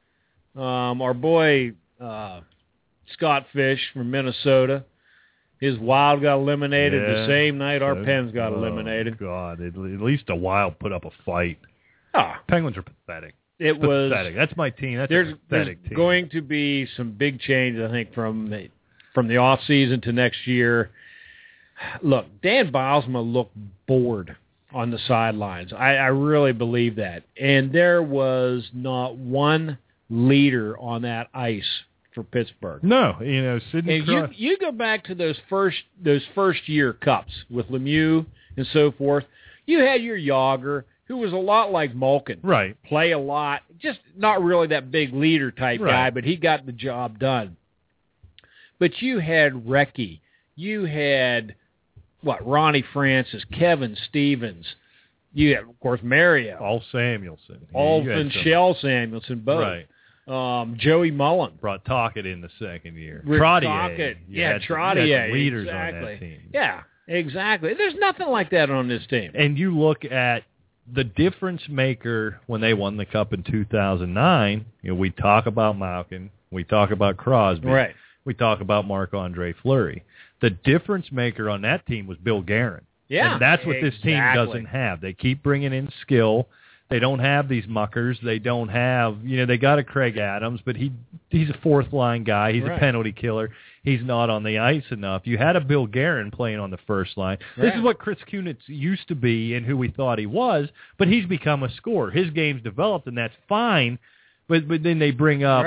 our boy Scott Fish from Minnesota, his Wild got eliminated the same night our Pens got eliminated. God, at least the Wild put up a fight. Ah, Penguins are pathetic. It was pathetic. That's my team. That's a pathetic team. There's going to be some big change, I think, from the off season to next year. Look, Dan Bylsma looked bored on the sidelines. I really believe that, and there was not one leader on that ice for Pittsburgh. No, Sidney Crosby. You go back to those first year cups with Lemieux and so forth. You had your Yager, who was a lot like Malkin. Right. Play a lot, just not really that big leader type guy, but he got the job done. But you had Recchi. You had Ronnie Francis, Kevin Stevens. You had, of course, Mario. All Samuelson. And Shell Samuelson, both. Right. Joey Mullen. Brought Tocchet in the second year. Trottier. Trottier. Leaders exactly. on that team. Yeah, exactly. There's nothing like that on this team. And you look at the difference maker when they won the Cup in 2009. We talk about Malkin. We talk about Crosby. Right. We talk about Marc-Andre Fleury. The difference maker on that team was Bill Guerin. Yeah, and that's what this team doesn't have. They keep bringing in skill. They don't have these muckers. They don't have, they got a Craig Adams, but he's a fourth-line guy. He's a penalty killer. He's not on the ice enough. You had a Bill Guerin playing on the first line. Right. This is what Chris Kunitz used to be and who we thought he was, but he's become a scorer. His game's developed, and that's fine. But then they bring up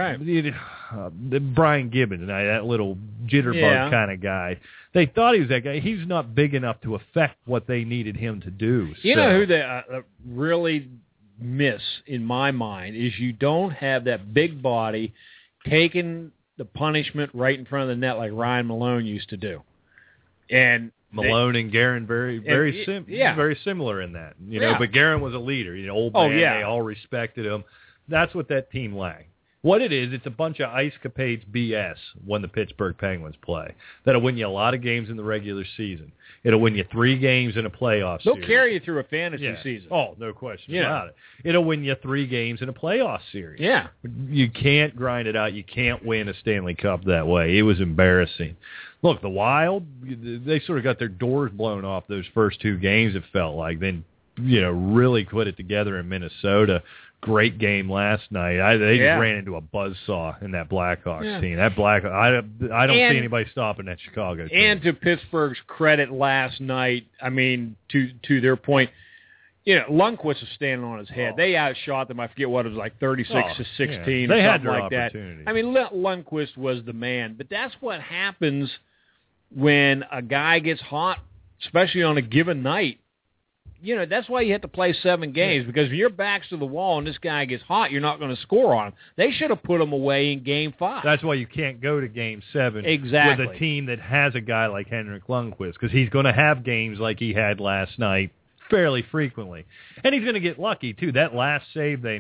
Brian Gibbons, that little jitterbug kind of guy. They thought he was that guy. He's not big enough to affect what they needed him to do. You know who they really miss, in my mind, is you don't have that big body taking the punishment right in front of the net like Ryan Malone used to do. And Malone and Guerin very similar in that. But Guerin was a leader, old man. They all respected him. That's what that team lacked. What it is, it's a bunch of ice capades BS when the Pittsburgh Penguins play. That'll win you a lot of games in the regular season. It'll win you 3 games in a playoff series. They'll carry you through a fantasy season. Oh, no question about it. It'll win you 3 games in a playoff series. Yeah. You can't grind it out. You can't win a Stanley Cup that way. It was embarrassing. Look, the Wild, they sort of got their doors blown off those first 2 games, it felt like. Then, really put it together in Minnesota. Great game last night. They just ran into a buzzsaw in that Blackhawks team. That I don't see anybody stopping that Chicago team. And to Pittsburgh's credit last night, I mean, to their point, Lundqvist was standing on his head. They outshot them. I forget what it was, like 36-16 They or had something their like that. opportunities. I mean, Lundqvist was the man. But that's what happens when a guy gets hot, especially on a given night. That's why you have to play 7 games, because if your back's to the wall and this guy gets hot, you're not going to score on him. They should have put him away in Game 5. That's why you can't go to Game 7 with a team that has a guy like Henrik Lundqvist, because he's going to have games like he had last night fairly frequently. And he's going to get lucky, too. That last save he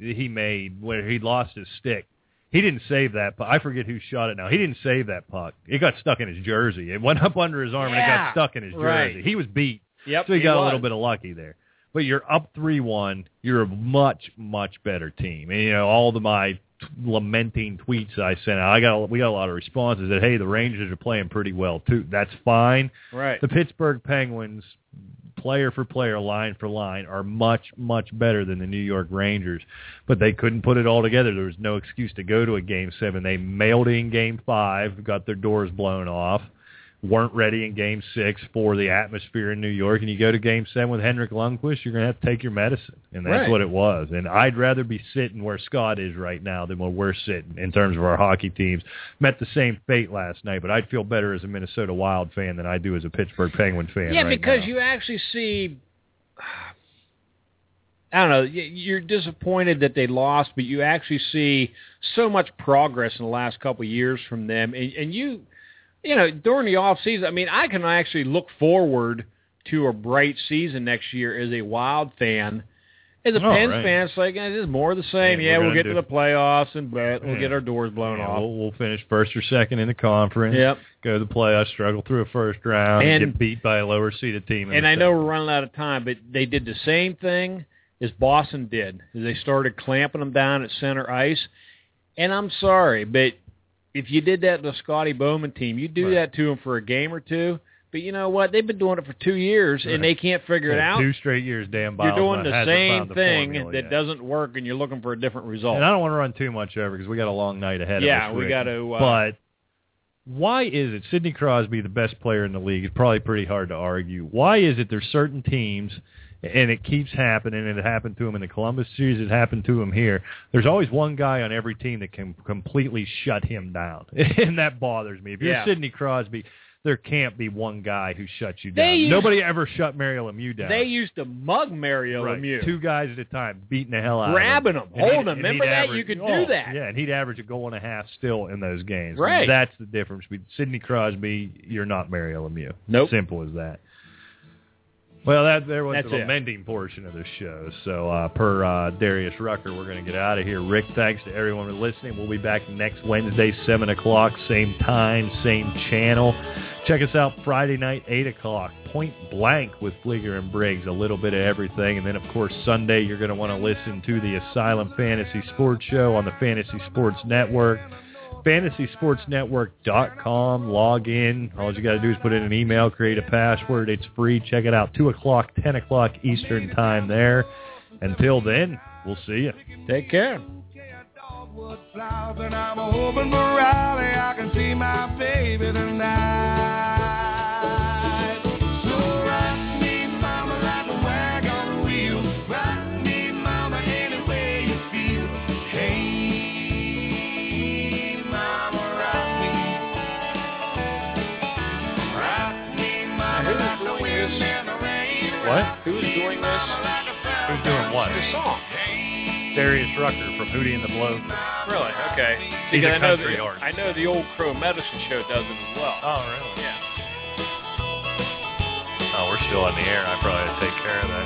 made where he lost his stick, he didn't save that puck. I forget who shot it now. He didn't save that puck. It got stuck in his jersey. It went up under his arm and it got stuck in his jersey. Right. He was beat. Yep, so he got a little bit of lucky there. But you're up 3-1. You're a much, much better team. And, all my lamenting tweets I sent out, we got a lot of responses that, hey, the Rangers are playing pretty well, too. That's fine. Right. The Pittsburgh Penguins player for player, line for line, are much, much better than the New York Rangers. But they couldn't put it all together. There was no excuse to go to a Game 7. They mailed in Game 5, got their doors blown off, weren't ready in Game 6 for the atmosphere in New York, and you go to Game 7 with Henrik Lundqvist, you're going to have to take your medicine, and that's what it was. And I'd rather be sitting where Scott is right now than where we're sitting in terms of our hockey teams. Met the same fate last night, but I'd feel better as a Minnesota Wild fan than I do as a Pittsburgh Penguin fan right because now. You actually see, I don't know, you're disappointed that they lost, but you actually see so much progress in the last couple of years from them, and you know, during the off season, I mean, I can actually look forward to a bright season next year as a Wild fan. As a Pens fan, it's like, it's more of the same. We'll get to the playoffs, and we'll get our doors blown off. We'll finish first or second in the conference, go to the playoffs, struggle through a first round, and get beat by a lower-seeded team. And I know we're running out of time, but they did the same thing as Boston did. They started clamping them down at center ice. And I'm sorry, but if you did that to the Scotty Bowman team, you do that to them for a game or two. But you know what? They've been doing it for 2 years, and they can't figure it out. 2 straight years, Dan Biles. You're doing the same thing that doesn't work, and you're looking for a different result. And I don't want to run too much over because we got a long night ahead of us. Yeah, we got to. But why is it Sidney Crosby, the best player in the league? It's probably pretty hard to argue. Why is it there's certain teams, and it keeps happening, and it happened to him in the Columbus series, it happened to him here. There's always one guy on every team that can completely shut him down, and that bothers me. If you're Sidney Crosby, there can't be one guy who shuts you down. Nobody ever shut Mario Lemieux down. They used to mug Mario Lemieux. 2 guys at a time, beating the hell out Grabbing of him. Grabbing him, holding him. Remember that? You could do that. Yeah, and he'd average a goal and a half still in those games. Right. That's the difference. Sidney Crosby, you're not Mario Lemieux. Nope. Simple as that. Well, there was the lamenting portion of the show. So per Darius Rucker, we're going to get out of here. Rick, thanks to everyone for listening. We'll be back next Wednesday, 7 o'clock, same time, same channel. Check us out Friday night, 8 o'clock, Point Blank with Fleeger and Briggs, a little bit of everything. And then, of course, Sunday, you're going to want to listen to the Asylum Fantasy Sports Show on the Fantasy Sports Network. FantasySportsNetwork.com. Log in. All you got to do is put in an email, create a password. It's free. Check it out. 2 o'clock, 10 o'clock Eastern time there. Until then, we'll see you. Take care. I'm hoping for Raleigh. I can see my baby tonight. So rock me, mama, like a wagon wheel. Rock me, mama, any way you feel. Hey, mama, rock me. Rock me, mama, like the wind and the rain. What? Who's doing this? Who's doing what? The song. Darius Rucker from Hootie and the Blowfish. Really? Okay. He's a country artist. I know the Old Crow Medicine Show does it as well. Oh, really? Yeah. Oh, we're still on the air. I probably have to take care of that.